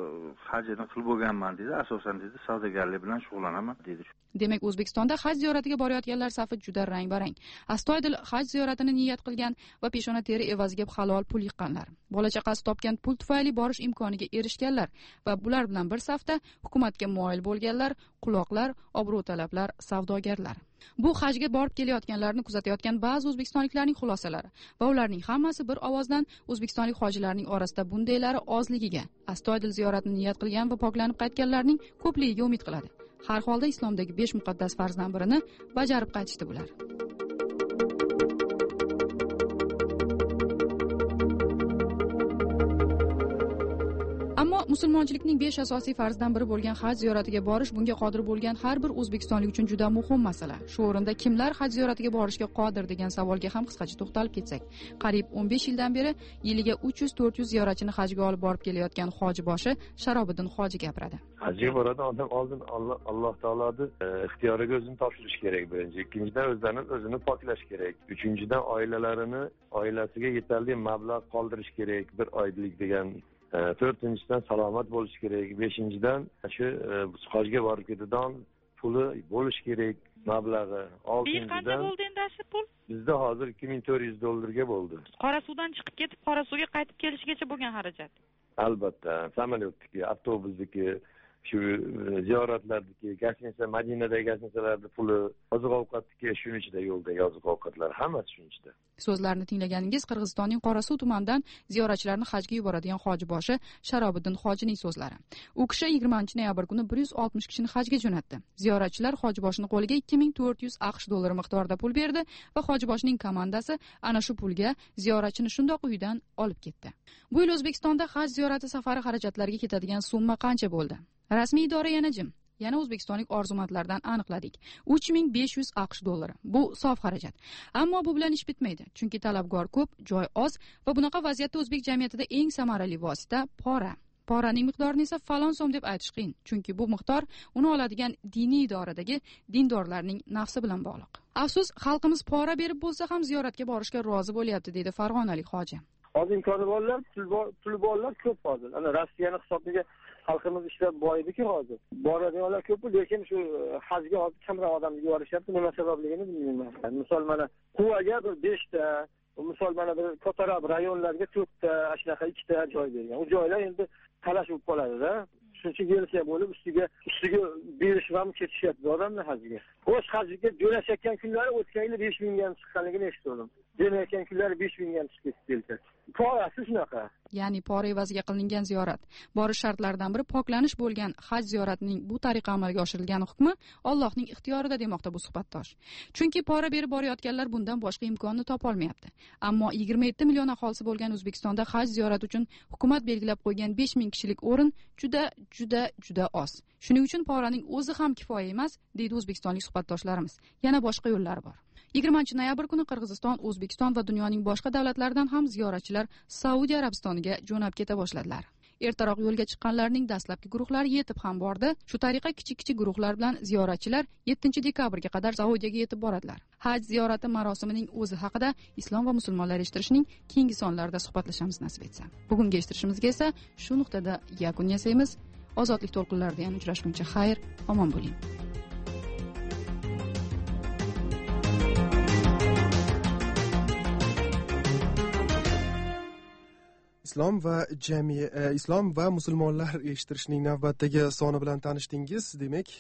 hajini qilib bo'lganman dedi. Asosan dedi savdogarlik bilan shug'ullanaman dedi.
Demak, O'zbekistonda haj ziyoratiga borayotganlar safi juda rang-barang. Astoydil haj ziyoratini niyat qilgan va peshona teri evaziga halol pul yiqqanlar. Bola chaqasi topgan pul tufayli borish imkoniga erishganlar va bular bilan bir safda hukumatga moyil bo'lganlar, quloqlar, obro' talablar, savdogarlar. Bu hajga borib kelayotganlarni kuzatayotgan ba'zi o'zbekistonliklarning xulosalari va ularning hammasi bir ovozdan o'zbekistonlik hojilarning orasida bundaylari ozligiga, astoydil ziyoratni niyat qilgan va poklanib qaytganlarning ko'pligiga umid qiladi. Har holda islomdagi besh muqaddas farzdan birini bajarib qaytishdi bular. ammo musulmonchilikning besh asosiy farzidan biri bo'lgan haj ziyoratiga borish bunga qodir bo'lgan har bir o'zbekistonlik uchun juda muhim masala. Shu o'rinda kimlar haj ziyoratiga borishga qodir degan savolga ham qisqacha to'xtalib ketsak, qariyb o'n besh yildan beri yiliga uch yuz to'rt yuz ziyoratchini hajga olib borib kelayotgan hoji boshi Sharobiddin hoji gapiradi.
Hajga boradi odam oldin Alloh Alloh taoloni ixtiyoriga o'zini topshirish kerak birinchi. Ikkinchidan o'zini o'zini poklash kerak. Uchinchidan oilalarini, oilasiga yetarli mablag' qoldirish kerak, bir oylik degan. To'rtinchidan salomat bo'lish kerak. Beshinchidan shu hajga borib ketadigan puli bo'lish kerak, mablag'i.
Oltinchidan qancha bo'ldi endi shu pul?
Bizda hozir ikki ming to'rt yuz dollarga bo'ldi.
Qorasuvdan chiqib ketib, Qorasuvga qaytib kelishgacha bo'lgan xarajat.
Albatta, samolyotniki, avtobusniki, shu ziyoratlardagi, gastinsa, Madinadagi gastinsalarda puli, oziq-ovqatniki, shuning ichida yo'ldagi oziq-ovqatlar hammasi shuning ichida.
So'zlarni tinglaganingiz Qirg'izistonning Qorasuv tumanidan ziyoratchilarni hajga yuboradigan hoji boshi Sharobiddin hojining so'zlari. U kishi yigirmanchi noyabr kuni bir yuz oltmish kishini hajga jo'natdi. Ziyoratchilar hoji boshining qo'liga ikki ming to'rt yuz aqsh dollari miqdorida pul berdi va hoji boshining komandasi ana shu pulga ziyoratchini shundoq uyidan olib ketdi. Bu yil O'zbekistonda haj ziyorati safari xarajatlariga ketadigan summa qancha bo'ldi? Rasmiy idora yana jim. Yana o'zbekistonlik orzumandlardan aniqladik. uch ming besh yuz aqsh dollari. Bu sof xarajat. Ammo bu bilan ish bitmaydi. Chunki talabgor ko'p, joy oz va bunaqa vaziyatda o'zbek jamiyatida eng samarali vosita pora. Poraning miqdorini esa falon so'm deb aytish qiyin. Chunki bu miqdor uni oladigan diniy idoradagi dindorlarning nafsi bilan bog'liq. Afsus, xalqimiz pora berib bo'lsa ham ziyoratga borishga rozi bo'lyapti, deydi farg'onalik hoji.
Hozir imkoni borlar, pul borlar ko'p hozir. Ana Rossiyaning hisobiga xalqimiz ishlab boyidiki hozir. Boradiganlar ko'p, lekin shu hajga hozir kamroq odamni yuborishyapti. Nima sababligini bilmayman. Misol mana Quvaga bir besh ta, misol mana bir Kotarab rayonlarga to'rt ta, shunaqa ikki ta joy bergan. U joylar endi talash bo'lib qoladi-da. Shuncha kelsa bo'lib ustiga ustiga berish ham ketishyapti odamlar hajga. O'z hajga jo'nashayotgan kunlari o'tgan yili besh ming ga chiqqanligini eshitdim. Jo'nayotgan kunlari besh ming ga chiqib ketdi. Porasi shunaqa.
Ya'ni pora evaziga qilingan ziyorat. Borish shartlaridan biri poklanish bo'lgan haj ziyoratining bu tariqa amalga oshirilgan hukmi Allohning ixtiyorida demoqda bu suhbatdosh. Chunki pora berib borayotganlar bundan boshqa imkonni topa olmayapti. Ammo yigirma yetti million aholisi bo'lgan O'zbekistonda haj ziyorati uchun hukumat belgilab qo'ygan besh ming kishilik o'rin juda juda juda oz. Shuning uchun poraning o'zi ham kifoya emas, deydi o'zbekistonlik suhbatdoshlarimiz. Yana boshqa yo'llari bor. yigirmanchi noyabr kuni Qirg'iziston, O'zbekiston va dunyoning boshqa davlatlaridan ham ziyoratchilar Saudiya Arabistoniga jo'nab keta boshladilar. Ertaroq yo'lga chiqqanlarning dastlabki guruhlari yetib ham bordi. Shu tariqa kichik-kichik guruhlar bilan ziyoratchilar yettinchi dekabrga qadar Saudiyaga yetib boradilar. Haj ziyorati marosimining o'zi haqida islom va musulmonlar eshittirishning keyingi sonlarida suhbatlashamiz nasib etsa. Bugungi eshittirishimizga esa shu nuqtada yakun yasaymiz. Ozodlik to'lqinlarida yana uchrashguncha xayr, omon bo'ling.
Islom va jamiyat, islom va musulmonlar eshittirishning navbatdagi soni bilan tanishdingiz. Demak,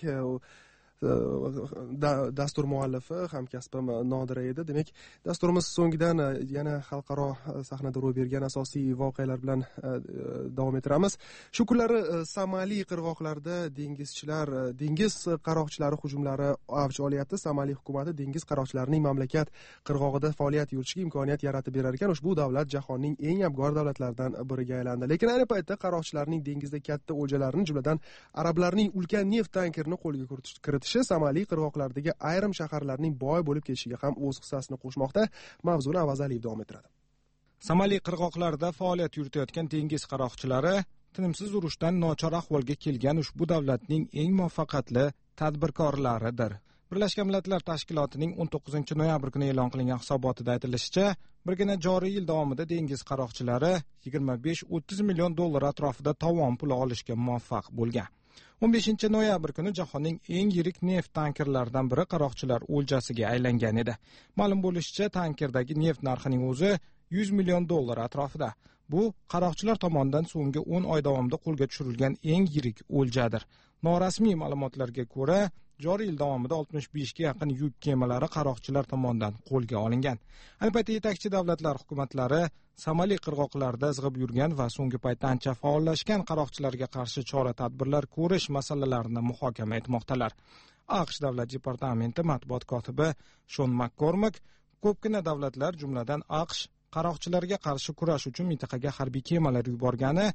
dastur muallifi hamkasbim Nodira edi. Demak, dasturimiz so'ngidan yana xalqaro sahnada ro'y bergan asosiy voqealar bilan davom ettiramiz. Shu kunlari Somali qirg'oqlarida dengizchilar, dengiz qaroqchilari hujumlari avj olyapti. Somali hukumati dengiz qaroqchilarining mamlakat qirg'og'ida faoliyat yurishiga imkoniyat yaratib berar ekan. Ushbu davlat jahonning eng abgor davlatlaridan biriga aylandi. Lekin ayni paytda qaroqchilarning dengizda katta o'ljalarini, jumladan arablarning ulkan neft tankerini qo'lga kiritish Somali qirg'oqlaridagi ayrim shaharlarning boy bo'lib ketishiga ham o'z hissasini qo'shmoqda. Mavzuni Avazaliyev davom ettiradi.
Somali qirg'oqlarida faoliyat yuritayotgan dengiz qaroqchilari tinimsiz urushdan nochor ahvolga kelgan ushbu davlatning eng muvaffaqiyatli tadbirkorlaridir. Birlashgan Millatlar Tashkilotining o'n to'qqizinchi noyabr kuni e'lon qilingan hisobotida aytilishicha, birgina joriy yil davomida dengiz qaroqchilari yigirma besh o'ttiz million dollar atrofida tovon puli olishga muvaffaq bo'lgan. o'n beshinchi noyabr kuni jahonning eng yirik neft tankerlaridan biri qaroqchilar o'ljasiga aylangan edi. Ma'lum bo'lishicha, tankerdagi neft narxining o'zi yuz million dollar atrofida. Bu qaroqchilar tomonidan so'nggi o'n oy davomida qo'lga tushirilgan eng yirik o'ljadir. Norasmiy ma'lumotlarga ko'ra, joriy yil davomida oltmish beshga yaqin yuk kemalari qaroqchilar tomonidan qo'lga olingan. Ayni paytda yetakchi davlatlar hukumatlari Somali qirg'oqlarida izg'ib yurgan va so'nggi paytda ancha faollashgan qaroqchilarga qarshi chora-tadbirlar ko'rish masalalarini muhokama etmoqdalar. AQSh Davlat departamenti matbuot kotibi Shon MakKormak ko'pgina davlatlar, jumladan AQSh, qaroqchilarga qarshi kurash uchun mintaqaga harbiy kemalar yuborgani,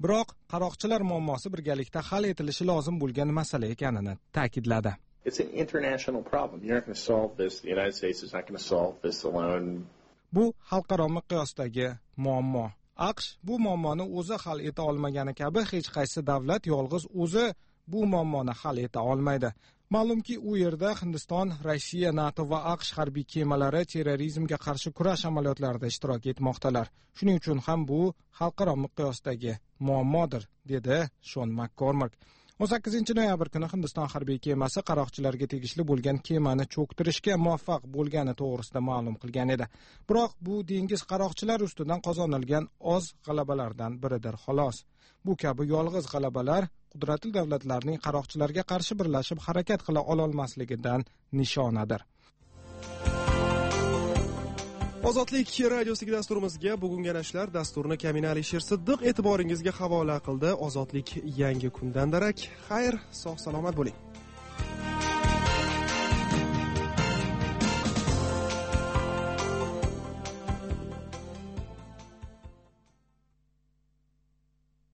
biroq qaroqchilar muammosi birgalikda hal etilishi lozim bo'lgan masala ekanini ta'kidladi.
It's an international problem. You're not going to solve this. The United States is not going to solve this alone.
Bu xalqaro miqyosdagi muammo. AQSh bu muammoni o'zi hal eta olmagani kabi hech qaysi davlat yolg'iz o'zi bu muammoni hal eta olmaydi. Ma'lumki, u yerda Hindiston, Rossiya, NATO va AQSh harbiy kemalari terrorizmga qarshi kurash amaliyotlarida ishtirok etmoqdalar. Shuning uchun ham bu xalqaro miqyosdagi muammodir, dedi Shon McCormack. o'n sakkizinchi noyabr kuni Hindiston harbiy kemasi qaroqchilarga tegishli bo'lgan kemani cho'ktirishga muvaffaq bo'lgani to'g'risida ma'lum qilgan edi. Biroq bu dengiz qaroqchilar ustidan qozonilgan oz g'alabalardan biridir xolos. Bu kabi yolg'iz g'alabalar qudratli davlatlarning qaroqchilarga qarshi birlashib harakat qila ololmasligidan nishonadir.
Ozodlik radiosiga dasturimizga bugungi nashlar dasturini Kamina Alisher Siddiq e'tiboringizga havola qildi. Ozodlik yangi kundan darak. Xayr, sog' salomat bo'ling.